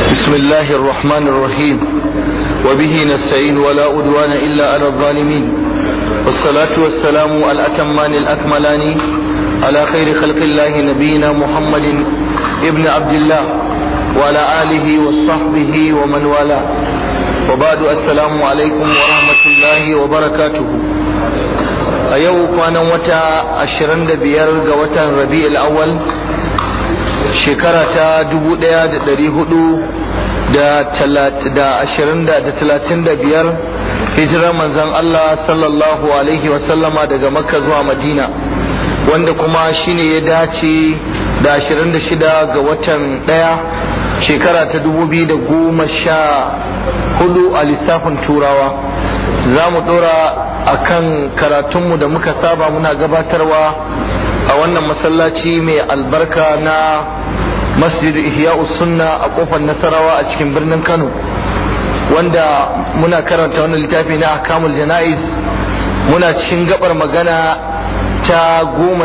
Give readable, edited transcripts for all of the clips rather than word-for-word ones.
بسم الله الرحمن الرحيم وبه نستعين ولا عدوان إلا على الظالمين والصلاة والسلام الأتمان الأكملان على خير خلق الله نبينا محمد ابن عبد الله وعلى آله وصحبه ومن والاه وبعد السلام عليكم ورحمة الله وبركاته أيوه كان وتا 25 ga watan Rabi'ul Awwal shekara ta 1435 hijirar manzon Allah sallallahu alaihi wasallama daga Makka zuwa Madina, wanda kuma shine ya dace da 26 ga watan 1 shekara ta 2014 a lissafin turawa. Za mu dora akan karatunmu da muka saba muna gabatarwa a wannan masallaci mai albarka na Masjid Ihya'us Sunna a kofar Nasarawa a cikin birnin Kano, wanda muna karanta wannan littafi na Ahkamul Jana'iz. Muna cikin gabar magana ta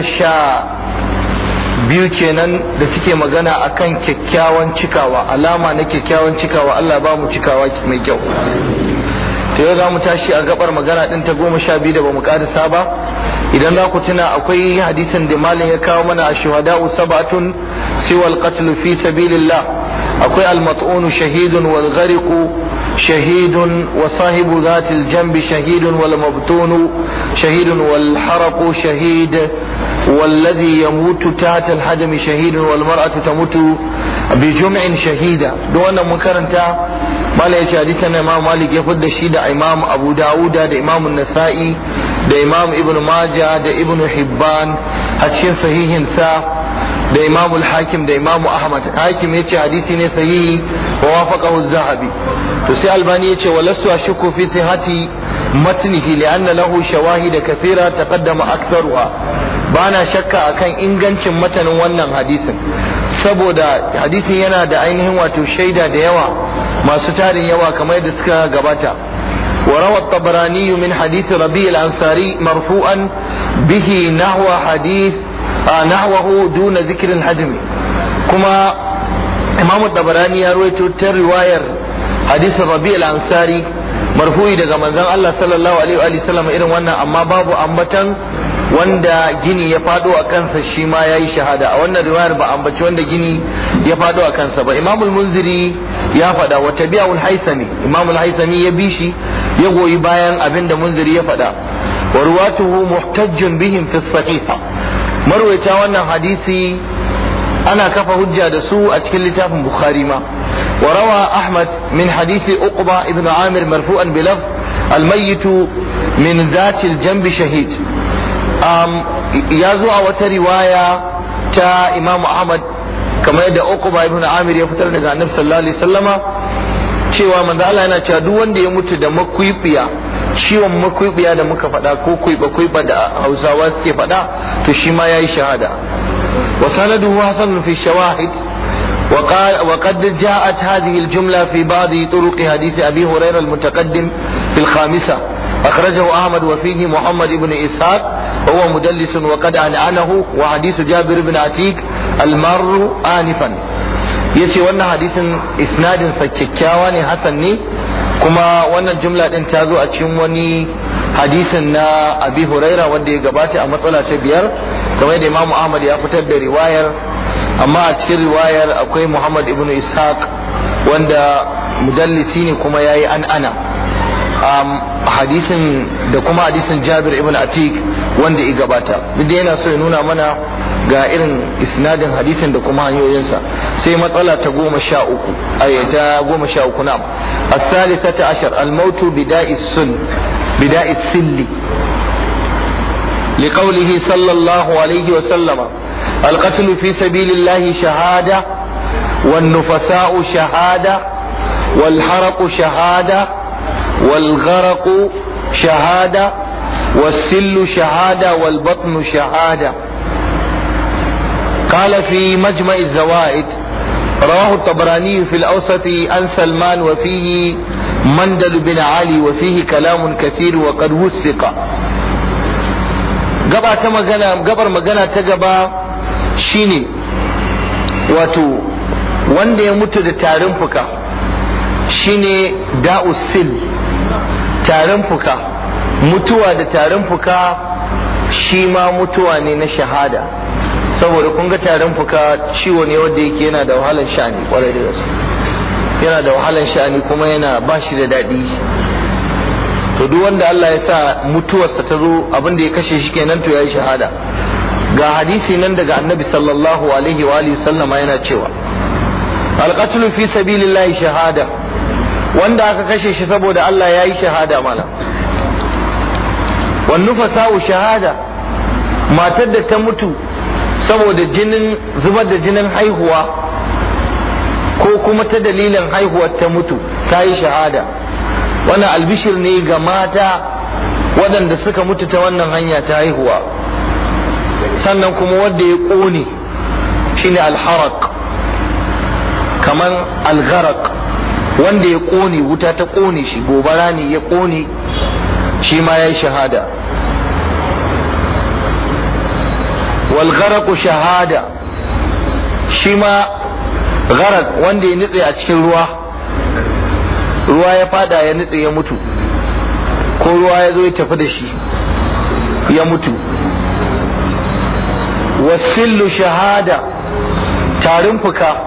12 kenan da take magana akan kyakkyawan cikawa, alama na kyakkyawan cikawa. Allah ba mu cikawa mai kyau. To yau za mu tashi a gabar magana din ta 12 da bamu karisa ba. Idan za ku tuna akwai hadisin da malam ya kawo mana a shuhada'u sab'atun siwa al-qatl fi sabilillah. Akwai al-mat'un shahidun wal ghariqu shahidun wa sahibu zati al-janbi shahidun wal mabtun shahidun wal haraqu shahid والذي يموت تحت الحجم شهيد والمرأة تموت بجمع شهيدا. دون منكرنتا mala yace hadisin Imam Malik ya fudda shi da Imam Abu Dawuda da Imam Nasa'i da Imam Ibn Majah da Ibn Hibban a cikin sahihin sa, da Imam Al-Hakim da Imam Ahmad. Hakim yace hadisi ne sahihi wa wafaqahu Az-Zahabi. To sai Albani yace walastu ashku fi sihhati matnihi li'anna lahu shawahid kathira taqaddama aktharuha. Bana shakka akan ingancin matanin wannan hadisin saboda hadisin yana da ainihin wato shaida da yawa masu tarin yawa kamar yadda suka gabata. وروى الطبراني من حديث ربيع الأنصاري مرفوعا به نحوه دون ذكر الحجم. كما إمام الطبراني يروي رواية حديث ربيع الأنصاري marfu'i daga manzon Allah sallallahu alaihi wa sallam irin wannan, amma babu ambatan wanda gini ya fado a kansa shi ma yayi shahada. A wannan riwayar ba ambaci wanda gini ya fado a kansa ba. Imam al-Munziri ya fada wa tabi'u al-Haythami, Imam al-Haythami ya bi shi ya goyi bayan abinda Munziri ya fada. Wa ruwatuhu muhtajjun bihim fi as-sahiha. Marwayata wannan hadisi ana kafa hujja da su a cikin littafin Bukhari ma. وروى أحمد من حديث عقبة ابن عامر مرفوعا بلفظ الميت من ذات الجنب شهيد. يازو وترواية تا إمام أحمد كما يدى عقبة ابن عامر يفتر لك النبي صلى الله عليه وسلم cewa manzo Allah yana cewa duk wanda ya mutu da makwibiya, ciwon makwibiya da muka faɗa ko kuiba da Hausawa suke faɗa, to shi ma yayi shahada. wa sanaduhu hasan fi shawahid. وقد جاءت هذه الجملة في بعض طرق حديث أبي هريرة المتقدم في الخامسة، أخرجه أحمد وفيه محمد بن إسحاق وهو مدلس وقد أنعنه، وحديث جابر بن عتيق المر آنفا. yace wannan hadisin isnadin sa kyakkyawa ne, hasan ne, kuma wannan jumla din ta zo a cikin wani hadisin na Abi Huraira wanda ya gabata a matsala ta 5, kamar da Imam Ahmad ya fitar da riwayar, amma a cikin riwayar akwai Muhammad ibn Ishaq wanda mudallisi ne kuma yayi ana hadisin da kuma hadisin Jabir ibn Atiq wanda ya gabata. Duk da yana so ya nuna mana ga irin isnadin hadisin da kuma hanyoyinsa. Sai matsala ta 13 ayata 13 na as-salisata ashar al-maut bida'is silli لقوله صلى الله عليه وسلم القتل في سبيل الله شهادة والنفساء شهادة والحرق شهادة والغرق شهادة والسل شهادة والبطن شهادة. قال في مجمع الزوائد رواه الطبراني في الأوسط عن سلمان وفيه مندل بن علي وفيه كلام كثير وقد وثق. gabar magana ta gaba shine wato wanda ya mutu da tarin fuka shine da'usil, tarin fuka. Mutuwa da tarin fuka shi ma mutuwa ne na shahada, saboda kun ga tarin fuka ciwo ne wanda yake yana da wahalar sha'ani kwarai da gaske, yana da wahalar sha'ani kuma yana ba shi da daɗi. To duk wanda Allah ya sa mutuwarsa ta zo abin da ya kashe shi kenan to yayi shahada. Ga hadisi nan daga Annabi sallallahu alaihi wa alihi sallama yana cewa alqatlu fi sabilillahi shahada, wanda aka kashe shi saboda Allah yayi shahada mala. Wan nufasa'u shahada, matar da ta mutu saboda zubar da jinin haihuwa ko kuma ta dalilin haihuwar ta mutu ta yi shahada. Wannan albishir ne ga mata waɗanda suka mutu ta wannan hanya ta haihuwa. Sannan kuma wanda ya ƙone shine alharaq, kamar algharaq, wanda ya ƙone, wuta ta ƙone shi, gobara ne ya ƙone, shi ma ya yi shahada. Walgharaqu shahada, shi ma gharaq wanda ya nutse a cikin ruwa ya fada ya nutse ya mutu, ko ruwa ya zo ya tafi da shi ya mutu. Wasillu shahada, tarin fuka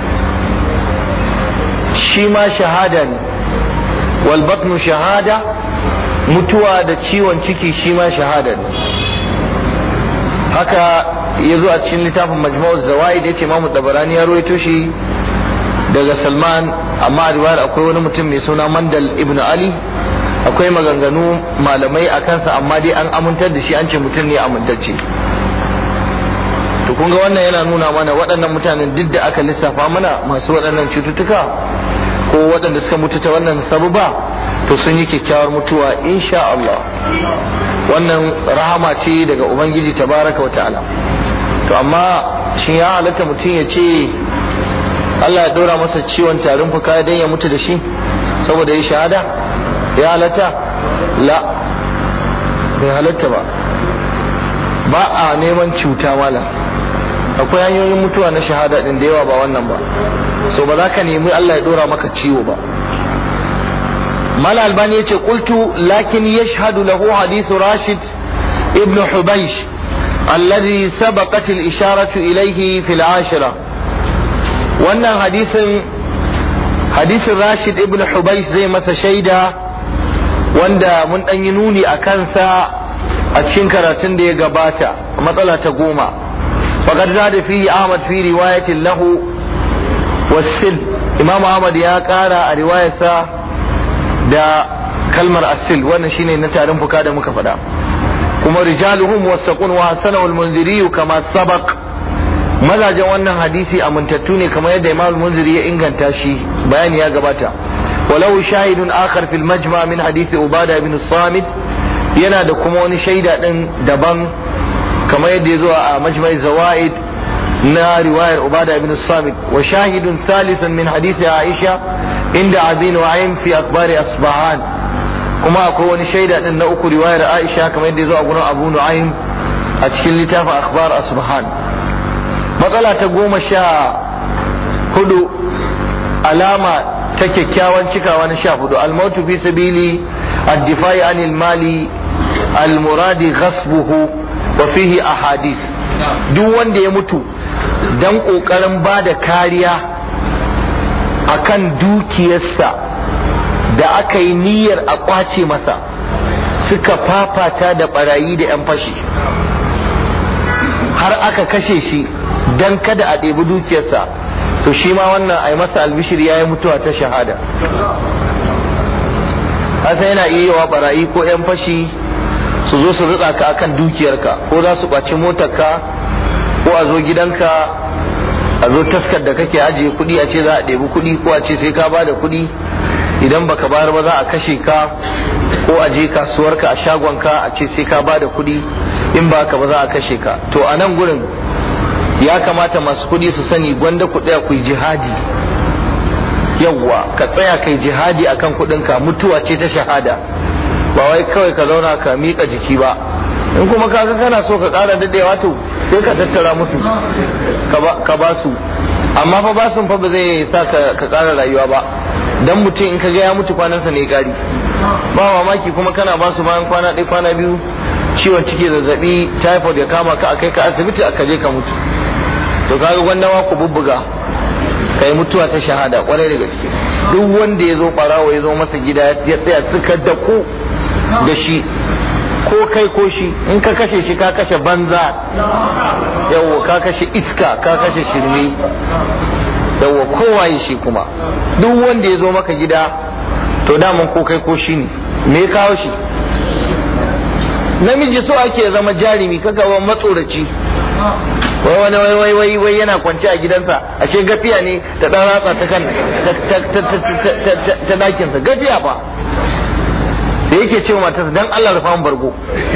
shi ma shahada ne. Walbatnu shahada, mutuwa da ciwon ciki shi ma shahada ne. Haka ya zo a cikin littafin Majmu'uz Zawaid, yace Imam Tabarani ya rawaito shi daga Salman, amma a riwayar akwai wani mutum mai suna Mandal ibn Ali. Akwai maganganu malamai a kansa, amma dai an amintar da shi, an ce mutum ne amintacce. To kun ga wannan yana nuna mana waɗannan mutanen duk da aka lissafa mana masu waɗannan cututtuka ko waɗanda suka mutu ta wannan sababa, to sun yi kyakkyawar mutuwa insha Allah. Wannan rahama ce daga Ubangiji tabaraka wa ta'ala. To amma shin ya halatta mutum ya ce Allah ya ɗora masa ciwon tarin fuka dan ya mutu da shi saboda ya shahada? Ya halatta? La, bai halatta ba. Ba a neman cuta mala. Akwai hanyoyin mutuwa na shahada din da yawa ba wannan ba, so ba za ka nemi Allah ya ɗora maka ciwo ba. Mala Albani yace qultu lakin yashhadu lahu hadith Rashid ibn Hubaysh alladhi sabaqat al-isharatu ilayhi fi al-ashira. Wannan hadisin Rashid ibn Hubaysh zai masa shaida, wanda mun dan yi nuni a kansa a cikin karatun da ya gabata, matsala ta 10. Faqad zada fihi Ahmad fi riwayatin lahu was-sil. Imam Ahmad ya kara a riwayarsa da kalmar asil, wannan shine na tarin fuka da muka faɗa. Kuma rijaluhum wasaqun wa hasanahu al-Munziri kama sabaq. Mazajen wannan hadisi amintattu ne kamar yadda Imam al-Munziri ya inganta shi, bayani ya gabata. Walau shahidun akhar fil majma' min hadisi Ubada ibn Samit, yana da kuma wani shaida din daban kamar yadda ya zo a Majma'i Zawaid na riwayar Ubada ibn Samit. Wa shahidun salisan min hadisi Aisha inda Abi Nu'aym fi akhbari Asbahan, kuma akwai wani shaida din na uku riwayar Aisha kamar yadda ya zo a gurin Abu Nu'aym a cikin littafin akhbar Asbahan. Matsala ta 14, alama ta kyakkyawan cikawa na 14, al-mautu fi sabili ad-difa'i anil mali al-muradi ghasbuhu wa fihi ahadith. Duk wanda ya mutu dan kokarin bada kariya akan dukiyarsa da aka yi niyyar a kwace masa, suka fafata da barayi da 'yan fashi har aka kashe shi dan kada a ɗebi dukiyarsa, to shi ma wannan a yi masa albishir ya yi mutuwa ta shahada. hasa yana iya yawa barayi ko 'yan fashi su zo su ritsa ka akan dukiyarka, ko za su ɓaci motarka, ko a zo gidanka, a zo taskar da kake ajiye kuɗi a ce za a ɗebi kuɗi, ko a ce sai ka bada kuɗi, idan baka bayar ba za a kashe ka, ko a je kasuwarka a shagonka a ce sai ka bada kuɗi, in ba ka ba za a kashe ka. To a nan gurin ya kamata masu kuɗi su sani gwanda ku tsaya ku yi jihadi. Yawwa, ka tsaya kai jihadi akan kuɗinka, mutuwa ce ta shahada, ba wai kawai ka zauna ka miƙa jiki ba. In kuma kaga kana so ka ƙara daɗewa, to sai ka tattara musu ka ba su, amma fa basun fa ba zai sa ka ƙara rayuwa ba, dan mutum in ka ga ya mutu kwanansa ne ƙari. Ba mamaki kuma kana basu bayan kwana ɗaya kwana biyu ciwon ciki, zazzabi, typhoid ya kama ka, akai ka asibiti aka je ka mutu. To kaga gwandawa ku bubbuga kai mutuwa ta shahada kwarai da gaske. Duk wanda ya zo barawo ya zo masa gida ya tsaya suka da ku da shi, ko kai ko shi, in ka kashe shi ka kashe banza, yawo ka kashe iska, ka kashe shirme, yawo kowaye shi kuma. Duk wanda ya zo maka gida to daman ko kai ko shi ne, me ya kawo shi? Namiji so ake zama jarumi, kaga wa matsoraci. Wai yana kwance a gidansa, ashe gafiya ne ta dan ratsa ta kan ta dakinsa, gafiya fa. Sai yake cewa matarsa dan Allah rufan bargo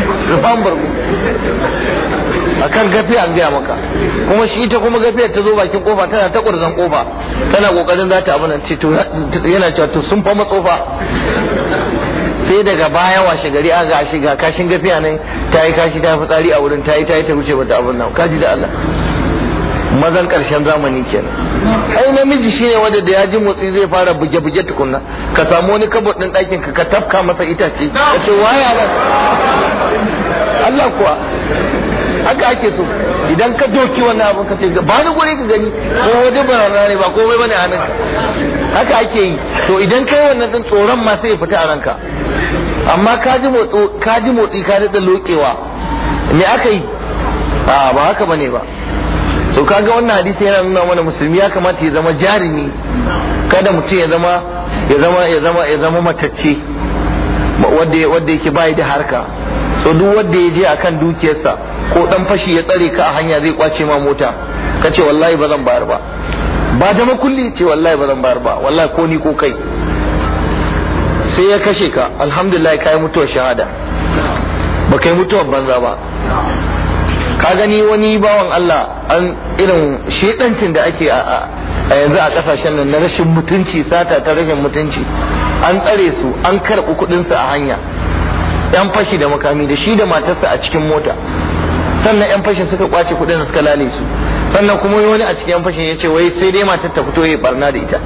akan gafiya an gaya maka. Kuma shi ita kuma gafiyar ta zo bakin kofa tana ta kurzan kofa, tana kokarin za ta abin ce to yana cewa to sun fa matsofa. Sai daga baya washe gari aga shi ga kashin gafiya nan ta yi kashi ta fitsari a wurin ta yi ta wuce bata abin nan. Kaji da Allah, mazan karshen zamani kenan. Ai namiji shine wanda da ya ji motsi zai fara buge-buge tukunna, ka samu wani kabot din ɗakin ka tafka masa itace ka ce waya ba. Allah kuwa haka ake so. Idan ka doki wannan abin ka ce ba ni guri ka gani, ko wajen barana ne ba komai bane a nan, haka ake yi. To idan kai wannan din tsoron ma sai ya fita a ranka. Amma ka ji motsi ka daɗa lokewa, me aka yi? Ba haka bane ba. So kaga wannan hadisi yana nuna mana musulmi ya kamata ya zama jarumi, kada mutum ya zama matacce wanda yake bai da harka. So duk wanda ya je akan dukiyarsa, ko dan fashi ya tsare ka a hanya zai kwace ma mota, ka ce wallahi ba zan bayar ba, ba da makulli ce wallahi ba zan bayar ba, wallahi ko ni ko kai. Sai ya kashe ka, alhamdulillah kai mutuwar shahada, ba kai mutuwar banza ba. Ka gani wani bawan Allah, an irin shedancin da ake a yanzu a kasashen nan na rashin mutunci, sata ta rashin mutunci, an tsare su, an karɓi kuɗinsu a hanya, yan fashi da makami da shi da matarsa a cikin mota. Sannan yan fashin suka kwace kuɗin suka lale su. Sannan kuma wani a cikin yan fashin ya ce wai sai dai matar ta fito ya barna da ita.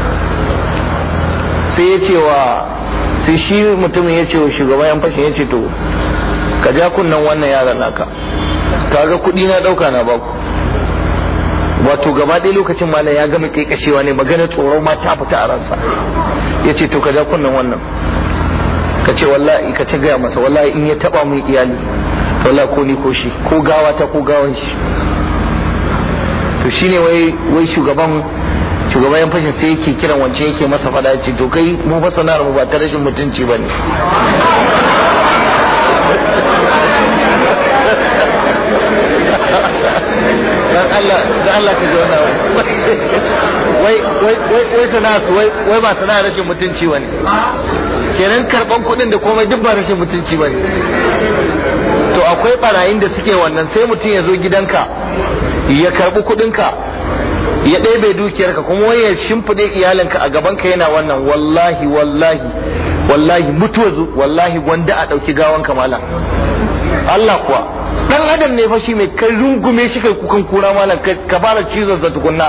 Sai shi mutumin ya ce wa shugaban yan fashin, ya ce to ka ja kunnan wannan yaran naka, kaga kuɗi na ɗauka na baku. Wato gaba ɗaya lokacin malam ya gama ƙeƙashewa ne, magana tsoro ma ta fita a ransa. Ya ce to ka ja kunnan wannan, ka ce wallahi, ka ce gaya masa wallahi in ya taɓa mun iyali, wallahi ko ni ko shi, ko gawa ta ko gawan shi. To shine wai shugaban yan fashin sai yake kiran wancan yake masa fada, ya ce to kai mu fa sana'ar mu ba ta rashin mutunci bane. dan Allah ka ji wannan wai sana'a su wai ba sana'a rashin mutunci bane. Kenan karban kuɗin da komai duk ba rashin mutunci bane. To akwai barayin da suke wannan, sai mutum ya zo gidanka ya karbi kuɗinka, ya ɗebe dukiyarka, kuma wai ya shimfide iyalinka a gabanka yana wannan. Wallahi mutuwa wallahi wanda a ɗauki gawanka malam. Allah kuwa dan adam ne fa shi mai kai rungume shi kai kukan kura malam, ka fara cizon sa tukunna.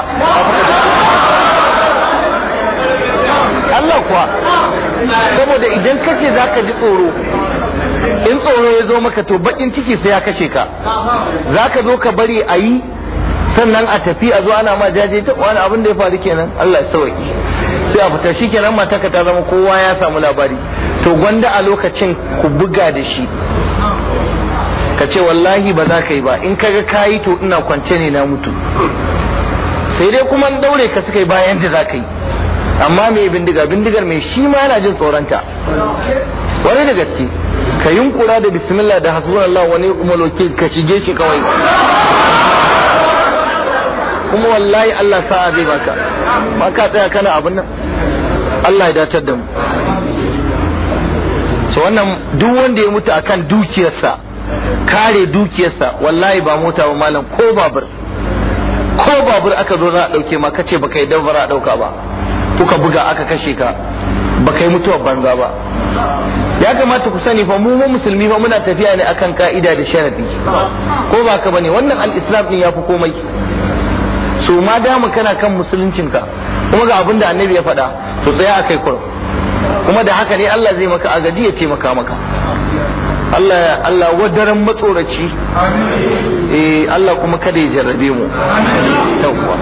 Allah kuwa, saboda idan kace zaka ji tsoro, in tsoro ya zo maka to bakin ciki sai ya kashe ka. Zaka zo ka bari a yi, sannan a tafi a zo ana ma jaje ta wani abin da ya faru kenan. Allah ya sauki, sai a fita shi kenan, mataka ta zama kowa ya samu labari. To gwanda a lokacin ku buga da shi, ka ce wallahi ba za ka yi ba, in kaga kayi to ina kwance ne na mutu. Sai dai kuma daure ka suka yi bayan da za ka yi. Amma mai bindigar mai shi ma yana jin tsoronta wani da gaske. Ka yunkura da bismillah da hasbunallah wani umaloki ka shige shi kawai, kuma wallahi Allah sa'a zai baka. Ba ka tsaya kana abin nan. Allah ya datar da mu. So wannan duk wanda ya mutu akan dukiyarsa, kare dukiyarsa, wallahi ba mota ba malam, ko babur aka zo za a dauke ma, kace baka yi dabara a dauka ba, kuka buga aka kashe ka, baka yi mutuwar banza ba. Ya kamata ku sani fa mu musulmi fa muna tafiya ne akan ka'ida da sharadi, ko ba ka bane? Wannan al-islam din yafi komai. so ma dama kana kan musuluncinka kuma ga abin da annabi ya faɗa to tsaya akai kurum, kuma da haka ne Allah zai maka agaji ya ce maka Allah wadaran matsoraci Allah kuma kada ya jarrabe mu tawwa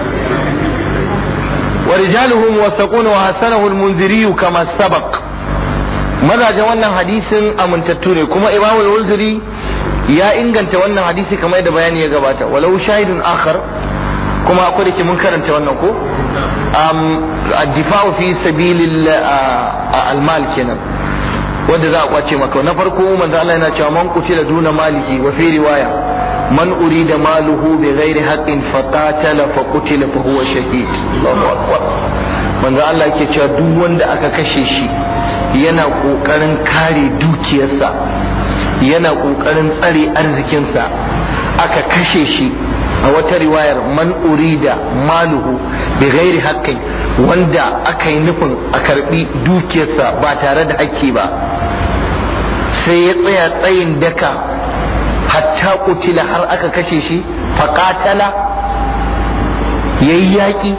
wa rijaluhum wasaquna wa hasanahu al-munziri kama sabaq. mazajen wannan hadisin amintattu ne kuma Imam al-Munziri ya inganta wannan hadisi kamar da bayani ya gabata, walau shahidun akhar, kuma akwai da ke mun karanta wannan ko ad-difa'u fi sabilil al-mal kenan wanda za a kwace maka. na farko manzo Allah yana cewa man qutila duna malihi, wa fi riwaya man urida maluhu bi ghairi haqqin faqatala fa qutila fa huwa shahid. Allahu akbar. manzo Allah yake cewa duk wanda aka kashe shi yana kokarin kare dukiyarsa, yana kokarin tsare arzikinsa, aka kashe shi, a wata riwayar man urida maluhu bi ghairi haqqin, wanda aka yi nufin a karbi dukiyarsa ba tare da haƙƙi ba, sai ya tsaya tsayin daka hatta kutila har aka kashe shi, faqatala yayi yaƙi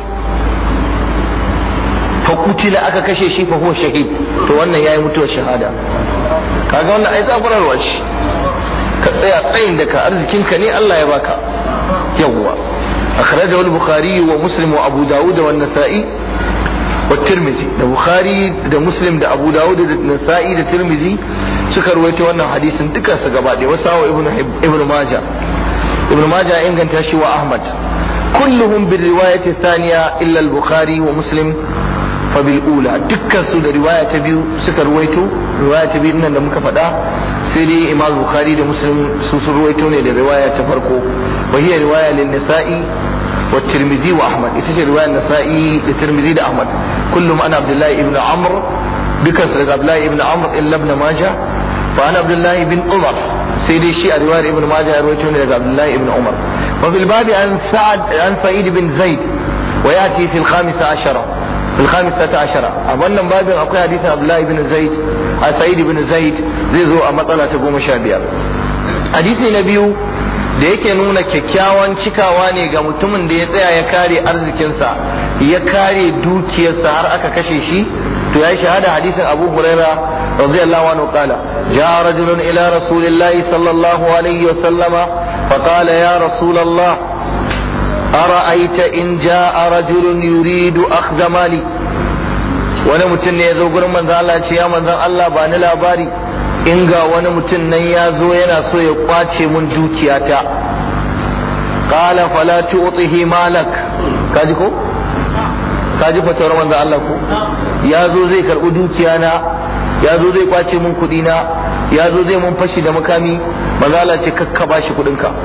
fa kutila aka kashe shi fa huwa shahid, to wannan yayi mutuwar shahada. kaga wannan ai zaburarwa shi, ka tsaya tsayin daka, arzikinka ne Allah ya baka. yawwa akhrajahu al-bukhari wa muslim wa abu daud wa an-nasa'i wa tirmidhi. da bukhari da muslim da abu daud da nasa'i da tirmidhi suka rawaito wannan hadisin duka su gaba da wasawa ibnu majah inganta shi wa ahmad, kulluhum bil riwayati thaniya illa al-bukhari wa muslim fa bil ula, dukkan su da riwaya ta biyu suka rawaito. riwaya ta biyu nan da muka faɗa sai dai imam bukhari da muslim su sun rawaito ne da riwaya ta farko, wa hiya riwaya lin nasa'i wa tirmidhi wa ahmad. ita ce riwayar nasa'i da tirmidhi da ahmad. kullum ana abdullahi ibn amr, dukkan su daga abdullahi ibn amr illa ibn majah fa ana abdullahi ibn umar, sai dai shi a riwayar ibn majah ya rawaito ne daga abdullahi ibn umar. wa bil babi an sa'id bin zaid wa yati fi al-khamisah ashara في الخامسة عشرة. أولا باب أقول حديث عبد الله بن زيد سعيد بن زيد زي زو أمطلة تقوم شابير. حديث النبي da yake nuna kyakkyawan cikawa ne ga mutumin da ya tsaya ya kare arzikinsa, ya kare dukiyarsa har aka kashe shi, to ya yi shahada. hadisin Abu Huraira radiyallahu anhu qala jaa rajulun ila rasulillahi sallallahu alaihi wa sallama fa qala ya rasulullah ara'aita in jaa rajulun yuridu akhdha mali. wani mutum ne ya zo gurin manzon Allah ce ya manzon Allah ba ni labari in ga wani mutum nan ya zo yana so ya kwace mun dukiyata. qala fala tu'tihi malak. kaji ko kaji fatawar manzon Allah ko ya zo zai karbi dukiya na, ya zo zai kwace mun kudi na, ya zo zai mun fashi da makami. manzon Allah ce kakka bashi kudin ka.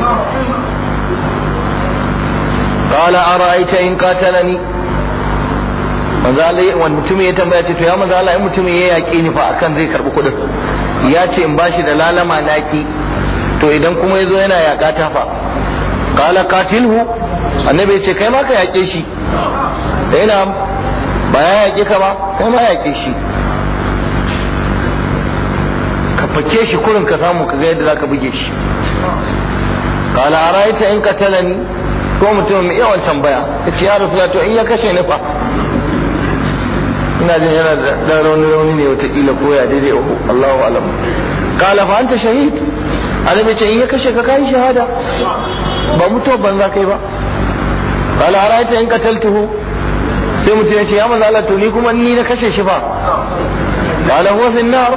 qala ara'aita in qatalani. manzo Allah wani mutum ya tambaya ce to ya manzo Allah in mutum ya yaƙe ni fa akan zai karbi kudin, ya ce in bashi da lalama naki, to idan kuma yazo yana yaƙa ta fa. qala qatilhu. annabi ya ce kai ma ka yaƙe shi. da yana ba ya yaƙe ka ba, kai ma yaƙe shi, ka fake shi kurin ka samu ka ga yadda zaka buge shi. qala ara'aita in qatalani. ko mutum mai yawan tambaya yace ya rasulullah to in ya kashe ni fa. ina jin yana da rauni ne watakila ko ya daidai, Allahu alam. qala fa anta shahid. annabi ce in ya kashe ka kai shahada, ba mutuwa banza kai ba. qala ara'aita in qataltuhu. sai mutum ya ce ya manzo Allah to ni kuma ni na kashe shi fa. qala huwa fi an-nar.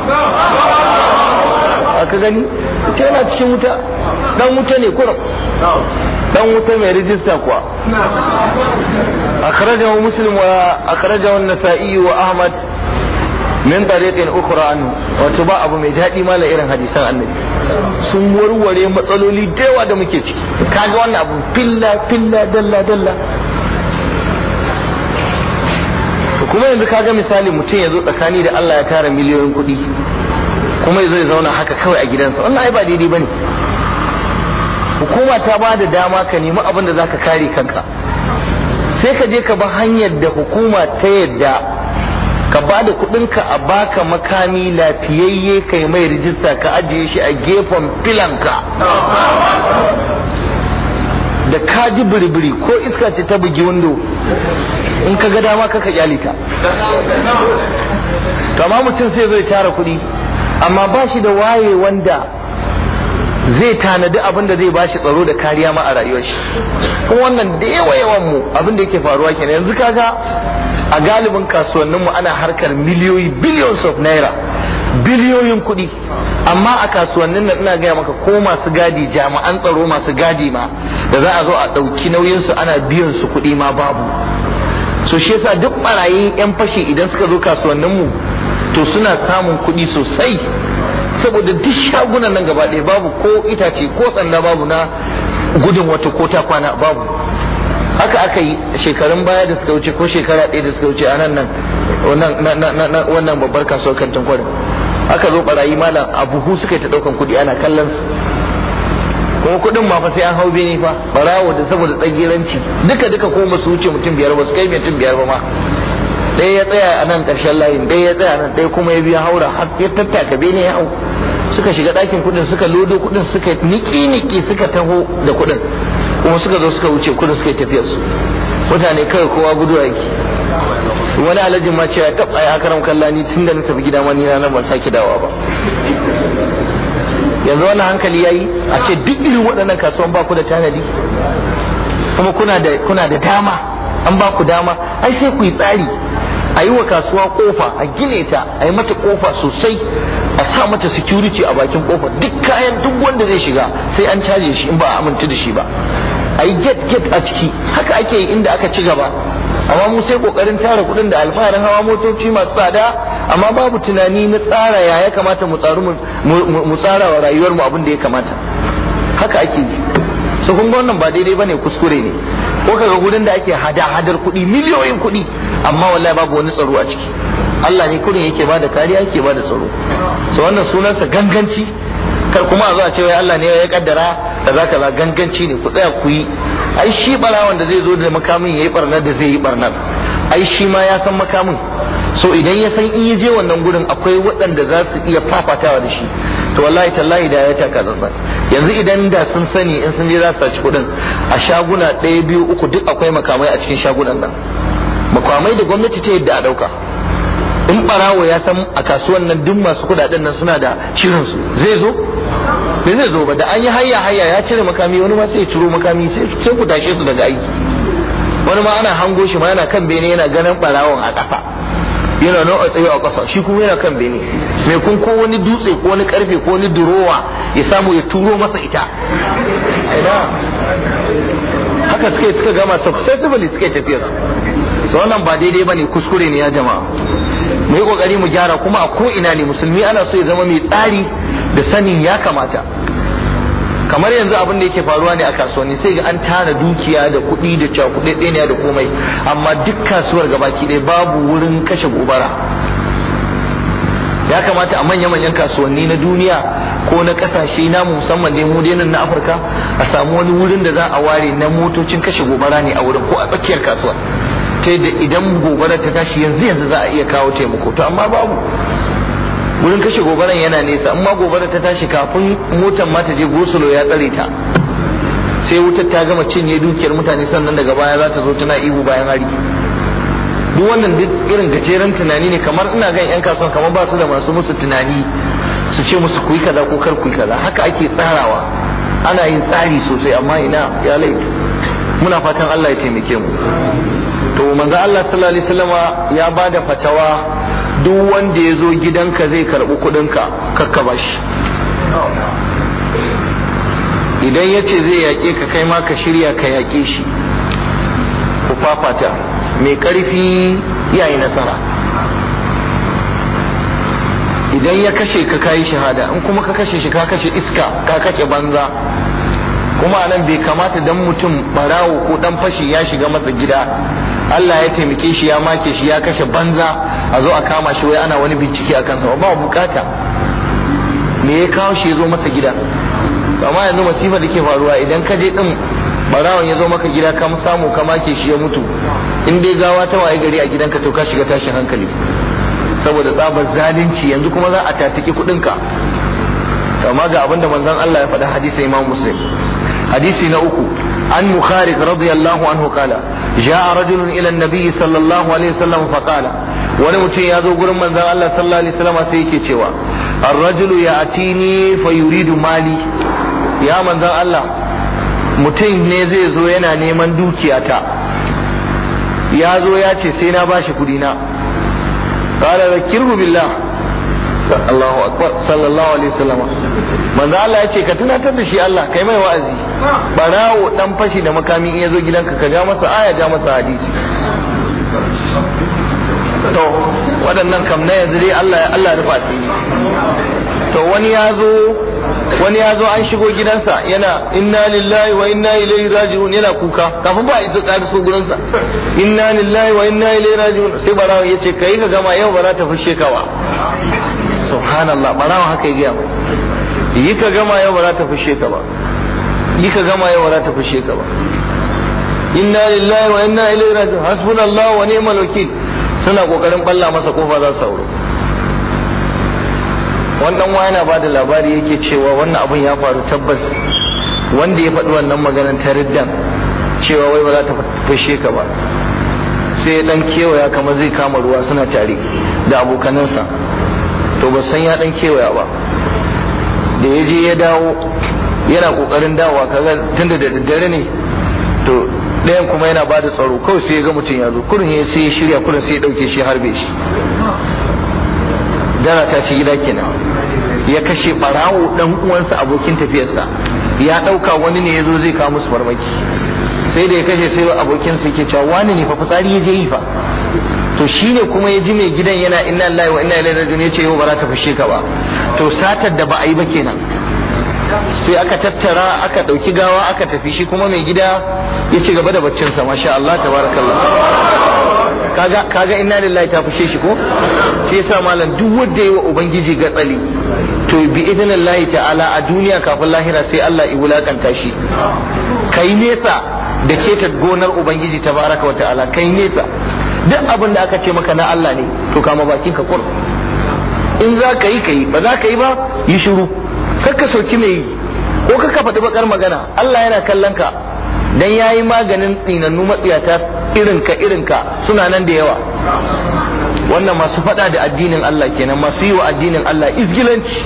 aka gani ce yana cikin wuta, dan wuta ne kurum, dan wuta mai rijista kuwa. akhrajahu muslim wa akhrajahu an-nasa'i wa ahmad min tariqin ukhra anhu. wato ba abu mai daɗi mala irin hadisan annabi, sun warware matsaloli da yawa da muke ciki. kaga wannan abu filla filla dalla dalla. kuma yanzu kaga misali mutum ya zo tsakani da Allah ya tara miliyoyin kuɗi kuma ya zo ya zauna haka kawai a gidansa, wannan ai ba daidai bane. hukuma ta ba da dama ka nemi abin da zaka kare kanka, sai ka je ka ba hanyar da hukuma ta yadda ka ba da kudinka a baka makami lafiyayye kai mai rijista ka ajiye shi a gefen filanka. da ka ji biribiri ko iska ce ta bugi windo in ka ga dama ka kyale ta. To amma mutum sai zai tara kuɗi amma ba shi da waye wanda zai tanadi abin da zai bashi tsaro da kariya ma a rayuwar shi. Kuma wannan da yawan mu abin da yake faruwa kenan. Yanzu kaga a galibin kasuwannin mu ana harkar miliyoyi, billions of naira, biliyoyin kuɗi, amma a kasuwannin nan ina gaya maka ko masu gadi, jami'an tsaro masu gadi ma da za a zo a ɗauki nauyin su ana biyan su kuɗi ma babu. So shi yasa duk barayin yan fashi idan suka zo kasuwannin mu to suna samun kuɗi sosai, saboda duk shagunan nan gaba ɗaya babu ko itace ko sanda babu na gudun wata ko ta kwana babu. Haka aka yi shekarun baya da suka wuce ko shekara ɗaya da suka wuce a nan wannan babbar kasuwar kantin kwarin aka zo barayi malam a buhu suka yi ta ɗaukan kuɗi ana kallon su, kuma kuɗin ma fa sai an hau bene fa, barawo da saboda tsagiranci duka ko ba su wuce mutum biyar ba su kai mutum biyar ba ma. Ɗaya ya tsaya a nan ƙarshen layin, ɗaya ya tsaya nan, ɗaya kuma ya biya haura har ya tattaka bene ya hau. Suka shiga ɗakin kuɗin, suka lodo kuɗin, suka niki suka taho da kuɗin, kuma suka zo suka wuce kuɗin suka yi tafiyar su. Mutane kawai kowa gudu yake. Wani alajin ma ce ya taɓa ya karam kallani tun da na tafi gida ma ni na nan ban sake dawa ba. Yanzu wannan hankali yayi a ce duk irin waɗannan kasuwan ba ku da tanadi, kuma kuna da dama, an ba ku dama, ai sai ku yi tsari. A yi wa kasuwa kofa, a gine ta, a yi mata kofa sosai, a sa mata security a bakin kofa, duk kayan duk wanda zai shiga sai an caje shi in ba a amince da shi ba. A yi gate a ciki, haka ake yi inda aka ci gaba. Amma mu sai kokarin tara kudin da alfaharin hawa motoci masu tsada, amma babu tunani na tsara ya kamata mu tsara wa rayuwar mu abin da ya kamata. Haka ake yi. So kun ga wannan ba daidai bane, kuskure ne. Ko kaga gudun da ake hada-hadar kuɗi, miliyoyin kuɗi, amma wallahi babu wani tsaro a ciki. Allah ne kurin yake bada kariya, yake bada tsaro. So wannan sunansa ganganci, kar kuma a zo a ce wai Allah ne ya kaddara kaza ganganci ne, ku tsaya ku yi. Ai shi barawan da zai zo da makamin yayi barnar da zai yi barnar, ai shi ma ya san makamin. So idan ya san in ya je wannan gurin akwai waɗanda za su iya fafatawa da shi, to wallahi tallahi da ya taka tsantsan. Yanzu idan da sun sani in sun je za su saci kuɗin a shaguna 1, 2, 3 duk akwai makamai a cikin shagunan nan, makamai da gwamnati ta yadda a ɗauka. In barawo ya san a kasuwan nan duk masu kuɗaɗen nan suna da shirin su, zai zo? Bai zai zo ba. Da an yi hayya ya cire makami, wani ma sai ya ciro makami sai ku tashe su daga aiki. Wani ma ana hango shi ma yana kan bene yana ganin barawon a ƙasa, yana nan a tsaye a ƙasa, shi kuma yana kan bene, mai kun ko wani dutse ko wani karfe ko wani durowa ya samu ya turo masa ita. Haka suka gama successfully suka tafiya. So wannan ba daidai bane, kuskure ne ya jama'a. Mu yi kokari mu gyara, kuma a ko ina ne musulmi ana so ya zama mai tsari da sanin ya kamata. Kamar yanzu abin da yake faruwa ne a kasuwanni, sai ga an tara dukiya da kuɗi da cakuɗe ɗaya da komai, amma duk kasuwar gabaki ɗaya babu wurin kashe gobara. Ya kamata a manya-manyan kasuwanni na duniya ko na ƙasashe na musamman dai mu nan na Afirka a samu wani wurin da za a ware na motocin kashe gobara ne a wurin, ko a tsakiyar kasuwa, ta yadda idan gobara ta tashi yanzu za a iya kawo taimako. To amma babu wurin kashe gobaran, yana nesa, amma gobara ta tashi kafin motar ma ta je gosulo ya tsare ta, sai wutar ta gama cinye dukiyar mutane, sannan daga baya za ta zo tana ihu bayan hari. Duk wannan duk irin gajeren tunani ne, kamar ina gan yan kasuwan kamar ba su da masu musu tunani su ce musu ku yi kaza ko kar ku yi kaza. Haka ake tsarawa, ana yin tsari sosai, amma ina ya laifi. Muna fatan Allah ya taimake mu. To manzo Allah sallallahu alaihi wasallama ya bada fatawa, duk wanda ya zo gidanka zai karɓi kuɗinka kakka bashi. Idan ya ce zai yaƙe ka, kai ma ka shirya ka yaƙe shi, ku fafata, mai ƙarfi yayi nasara. Idan ya kashe ka kayi shahada, in kuma ka kashe shi ka kashe iska, ka kashe banza. Kuma anan bai kamata dan mutum barawo ko dan fashi ya shiga masa gida, Allah ya taimake shi ya make shi ya kashe banza, a zo a kama shi wai ana wani bincike a kansa, ba bukata. Me ya kawo shi ya zo masa gida? Amma yanzu masifa da ke faruwa, idan ka je din barawon ya zo maka gida ka samu ka make shi ya mutu, in dai gawa ta waye gari a gidanka to ka shiga tashin hankali, saboda tsabar zalunci. Yanzu kuma za a tatiki kuɗinka. Amma ga abinda manzon Allah ya faɗa, hadisi Imam Muslim. Hadisi na 3, عن مخارق رضي الله عنه قال جاء رجل إلى النبي صلى الله عليه وسلم فقال ونمتي يازو قرم من ذا الله صلى الله عليه وسلم سيكي تشوى الرجل يأتيني فيريد مالي يا من ذا الله mutum ne zai zo yana neman dukiyata ya zo ya ce sai na bashi kudi na qala zakirhu billah Allahu akbar sallallahu alaihi wasallam manzo Allah ya ce ka tunatar da shi Allah kai mai wa'azi barawo dan fashi da makami in ya zo gidanka ka ja masa aya ja masa hadisi to waɗannan kam na yanzu dai Allah rufa asiri to wani ya zo an shigo gidansa yana inna lillahi wa inna ilaihi raji'un yana kuka kafin ba ita ƙari so gurinsa inna lillahi wa inna ilaihi raji'un sai barawa ya ce kai ka gama yau ba za ta fushe ka ba subhanallah barawa haka ya gaya yi ka gama yau ba za ta fushe ka ba yi ka gama yau ba za ta fushe ka ba inna lillahi wa inna ilaihi raji'un hasbunallahu wa ni'mal wakil suna kokarin balla masa kofa za su sauro wannan wa yana bada labari yake cewa wannan abun ya faru tabbas wanda ya faɗi wannan maganar ta riddan cewa wai ba za ta fashe ka ba sai ya dan kewaya kamar zai kama ruwa suna tare da abokanansa to ba san ya dan kewaya ba da ya je ya dawo yana kokarin dawowa kaga tunda da daddare ne to ɗayan kuma yana bada tsaro kawai sai ya ga mutum ya zo kurin sai ya shirya kurin sai ya dauke shi harbe shi dara ta ci gida kenan ya kashe barawo dan uwansa abokin tafiyarsa ya dauka wani ne yazo zai kawo musu farmaki sai da ya kashe sai abokin sa yake cewa wani ne fa fitsari yaje yi fa to shine kuma ya ji mai gidan yana inna lillahi wa inna ilaihi raji'un yace yau ba za ta fashe ka ba to satar da ba a yi ba kenan sai aka tattara aka dauki gawa aka tafi shi kuma mai gida ya ci gaba da baccin sa masha Allah tabarakallah kaga inna lillahi ta fushe shi ko shi yasa malam duk wanda yayi wa ubangiji gatsali to bi idnillahi ta'ala a duniya kafin lahira sai Allah ya wulakanta shi kai nesa da keta gonar ubangiji tabaraka wa ta'ala kai nesa duk abin da aka ce maka na Allah ne to kama bakin ka kur in za ka yi kai ba za ka yi ba yi shiru kar ka soki mai yi ko ka faɗi bakar magana Allah yana kallon ka dan yayi maganin tsinannu matsiyata irinka suna nan da yawa wannan masu fada da addinin Allah kenan masu yi wa addinin Allah izgilanci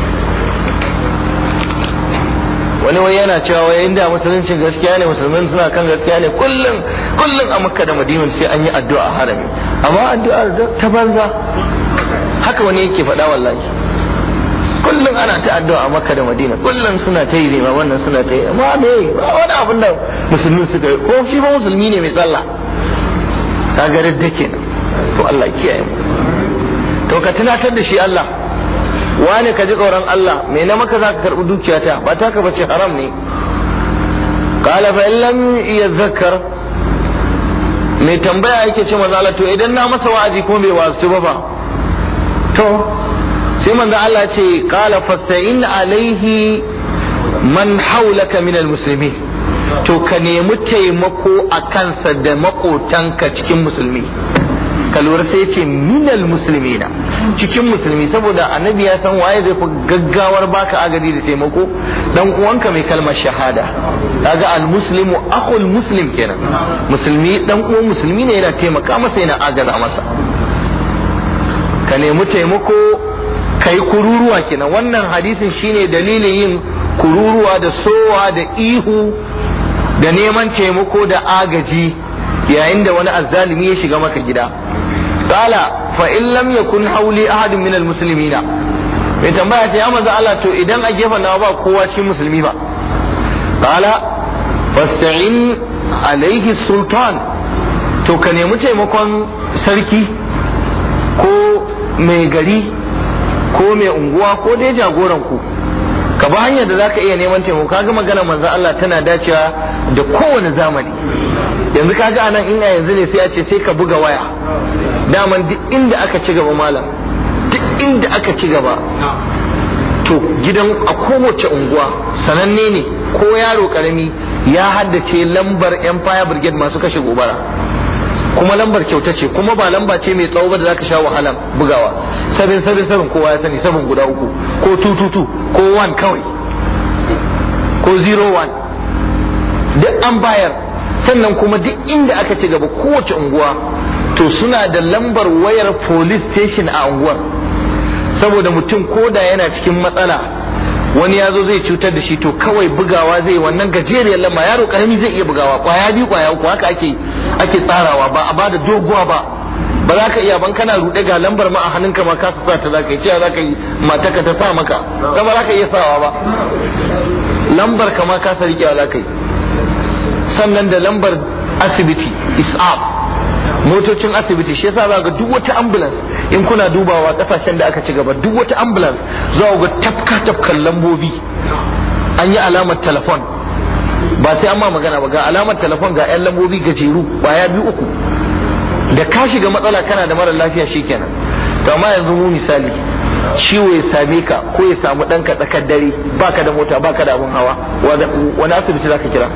wani wai yana cewa wai inda musuluncin gaskiya ne musulmin suna kan gaskiya ne kullum a Makka da Madina sai an yi addu'a harami amma addu'ar ta banza haka wani yake faɗa wallahi kullum ana ta addu'a a Makka da Madina kullum suna ta yi ma wannan suna ta yi amma me wani abin da musulmin suka yi ko shi ba musulmi ne mai sallah kaga radda kenan to Allah kiyaye mu to ka tunatar da shi Allah wane ka ji tsoron Allah me na maka zaka karbi dukiyata ba ta ka bace haram ne qala fa illam yadhakkar me tambaya yake ce manzo Allah to idan na masa wa'azi ko bai wasu ba to sai manzo Allah ce qala fasta'in alaihi man haulaka min almuslimin to ka nemi taimako a kansa da makotanka cikin musulmi ka lura sai ce minal muslimina cikin musulmi saboda annabi ya san waye zai fi gaggawar baka agadi da taimako dan uwanka mai kalmar shahada kaga almuslimu akhul muslim kenan musulmi dan uwan musulmi ne yana taimaka masa yana agaza masa ka nemi taimako kai kururuwa kenan wannan hadisin shine dalilin yin kururuwa da sowa da ihu da neman taimako da agaji yayin da wani azzalimi ya shiga maka gida qala fa in lam yakun hawli ahadun min almuslimina mai tambaya ce ya manzo Allah to idan a gefen nawa ba kowa cikin musulmi ba qala fasta'in alayhi sultan to ka nemi taimakon sarki ko mai gari ko mai unguwa ko dai jagoran ku ka ba hanyar da zaka iya neman taimako kaga magana manzo Allah tana dacewa da kowane zamani yanzu kaga anan in yanzu ne sai a ce sai ka buga waya daman duk inda aka ci gaba malam duk inda aka ci gaba to gidan a kowace unguwa sananne ne ko yaro karami ya haddace lambar Empire Brigade masu kashe gobara kuma lambar kyauta ce kuma ba lamba ce mai tsawo ba da zaka sha wahalan bugawa 777 kowa ya sani 7 guda uku ko 222 ko 1 kawai ko 01 duk an bayar. Sannan kuma duk inda aka ci gaba kowace unguwa to suna da lambar wayar police station a unguwar, saboda mutum koda yana cikin matsala wani ya zo zai cutar da shi to kawai bugawa zai, wannan gajeriyar lamba, yaro karami zai iya bugawa kwaya biyu kwaya uku, haka ake tsarawa, ba a bada doguwa ba za ka iya ban kana rude ga lambar ma a hannunka ma ka sa ta zaka yi, cewa zaka yi mataka ta sa maka ba za ka iya sawa ba, lambar ka ma ka sa rikewa zaka yi. Sannan da lambar asibiti is'af, motocin asibiti, shi yasa za ga duk wata ambulance in kuna dubawa kasashen da aka ci gaba, duk wata ambulance za ga tafkan lambobi, an yi alamar telefon, ba sai an ma magana ba, ga alamar telefon ga 'yan lambobi gajeru kwaya biyu uku, da ka shiga matsala kana da mara lafiya shikenan. To amma yanzu mu misali ciwo ya same ka ko ya samu ɗanka tsakar dare, baka da mota baka da abun hawa, wani asibiti zaka kira?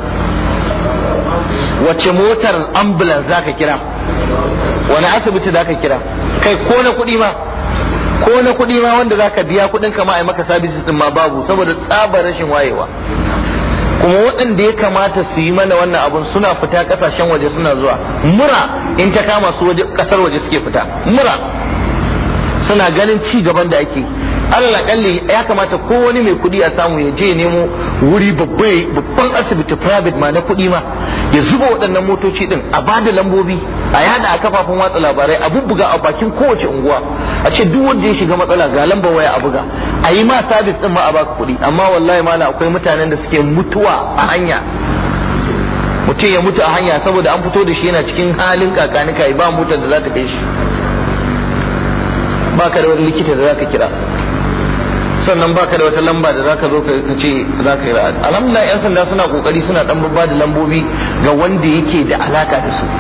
Wace motar ambulance zaka kira? Wani asibiti zaka kira? Kai ko na kuɗi ma wanda zaka biya kuɗin ka ma ai maka services din ma babu, saboda tsabar rashin wayewa. Kuma waɗanda ya kamata su yi mana wannan abun suna fita kasashen waje, suna zuwa mura in ta kama su waje, kasar waje suke fita mura, suna ganin ci gaban da ake. Allah kalli ya kamata ko wani mai kuɗi a samu ya je nemo wuri babban asibiti private ma na kuɗi ma, ya zuba waɗannan motoci din, a bada lambobi, a yada a kafafen watsa labarai, a bubbuga a bakin kowace unguwa, a ce duk wanda ya shiga matsala ga lambar waya a buga, a yi ma service din ma a baka kuɗi. Amma wallahi mala akwai mutanen da suke mutuwa a hanya, mutum ya mutu a hanya saboda an fito da shi yana cikin halin kakanika, ba motar da za ta kai shi, baka da wani likita da za ka kira, sannan baka da wata lamba da zaka zo ka ce zaka yi ra'ad. Alhamdulillah yan sanda suna kokari, suna dan babba da lambobi ga wanda yake da alaka da su,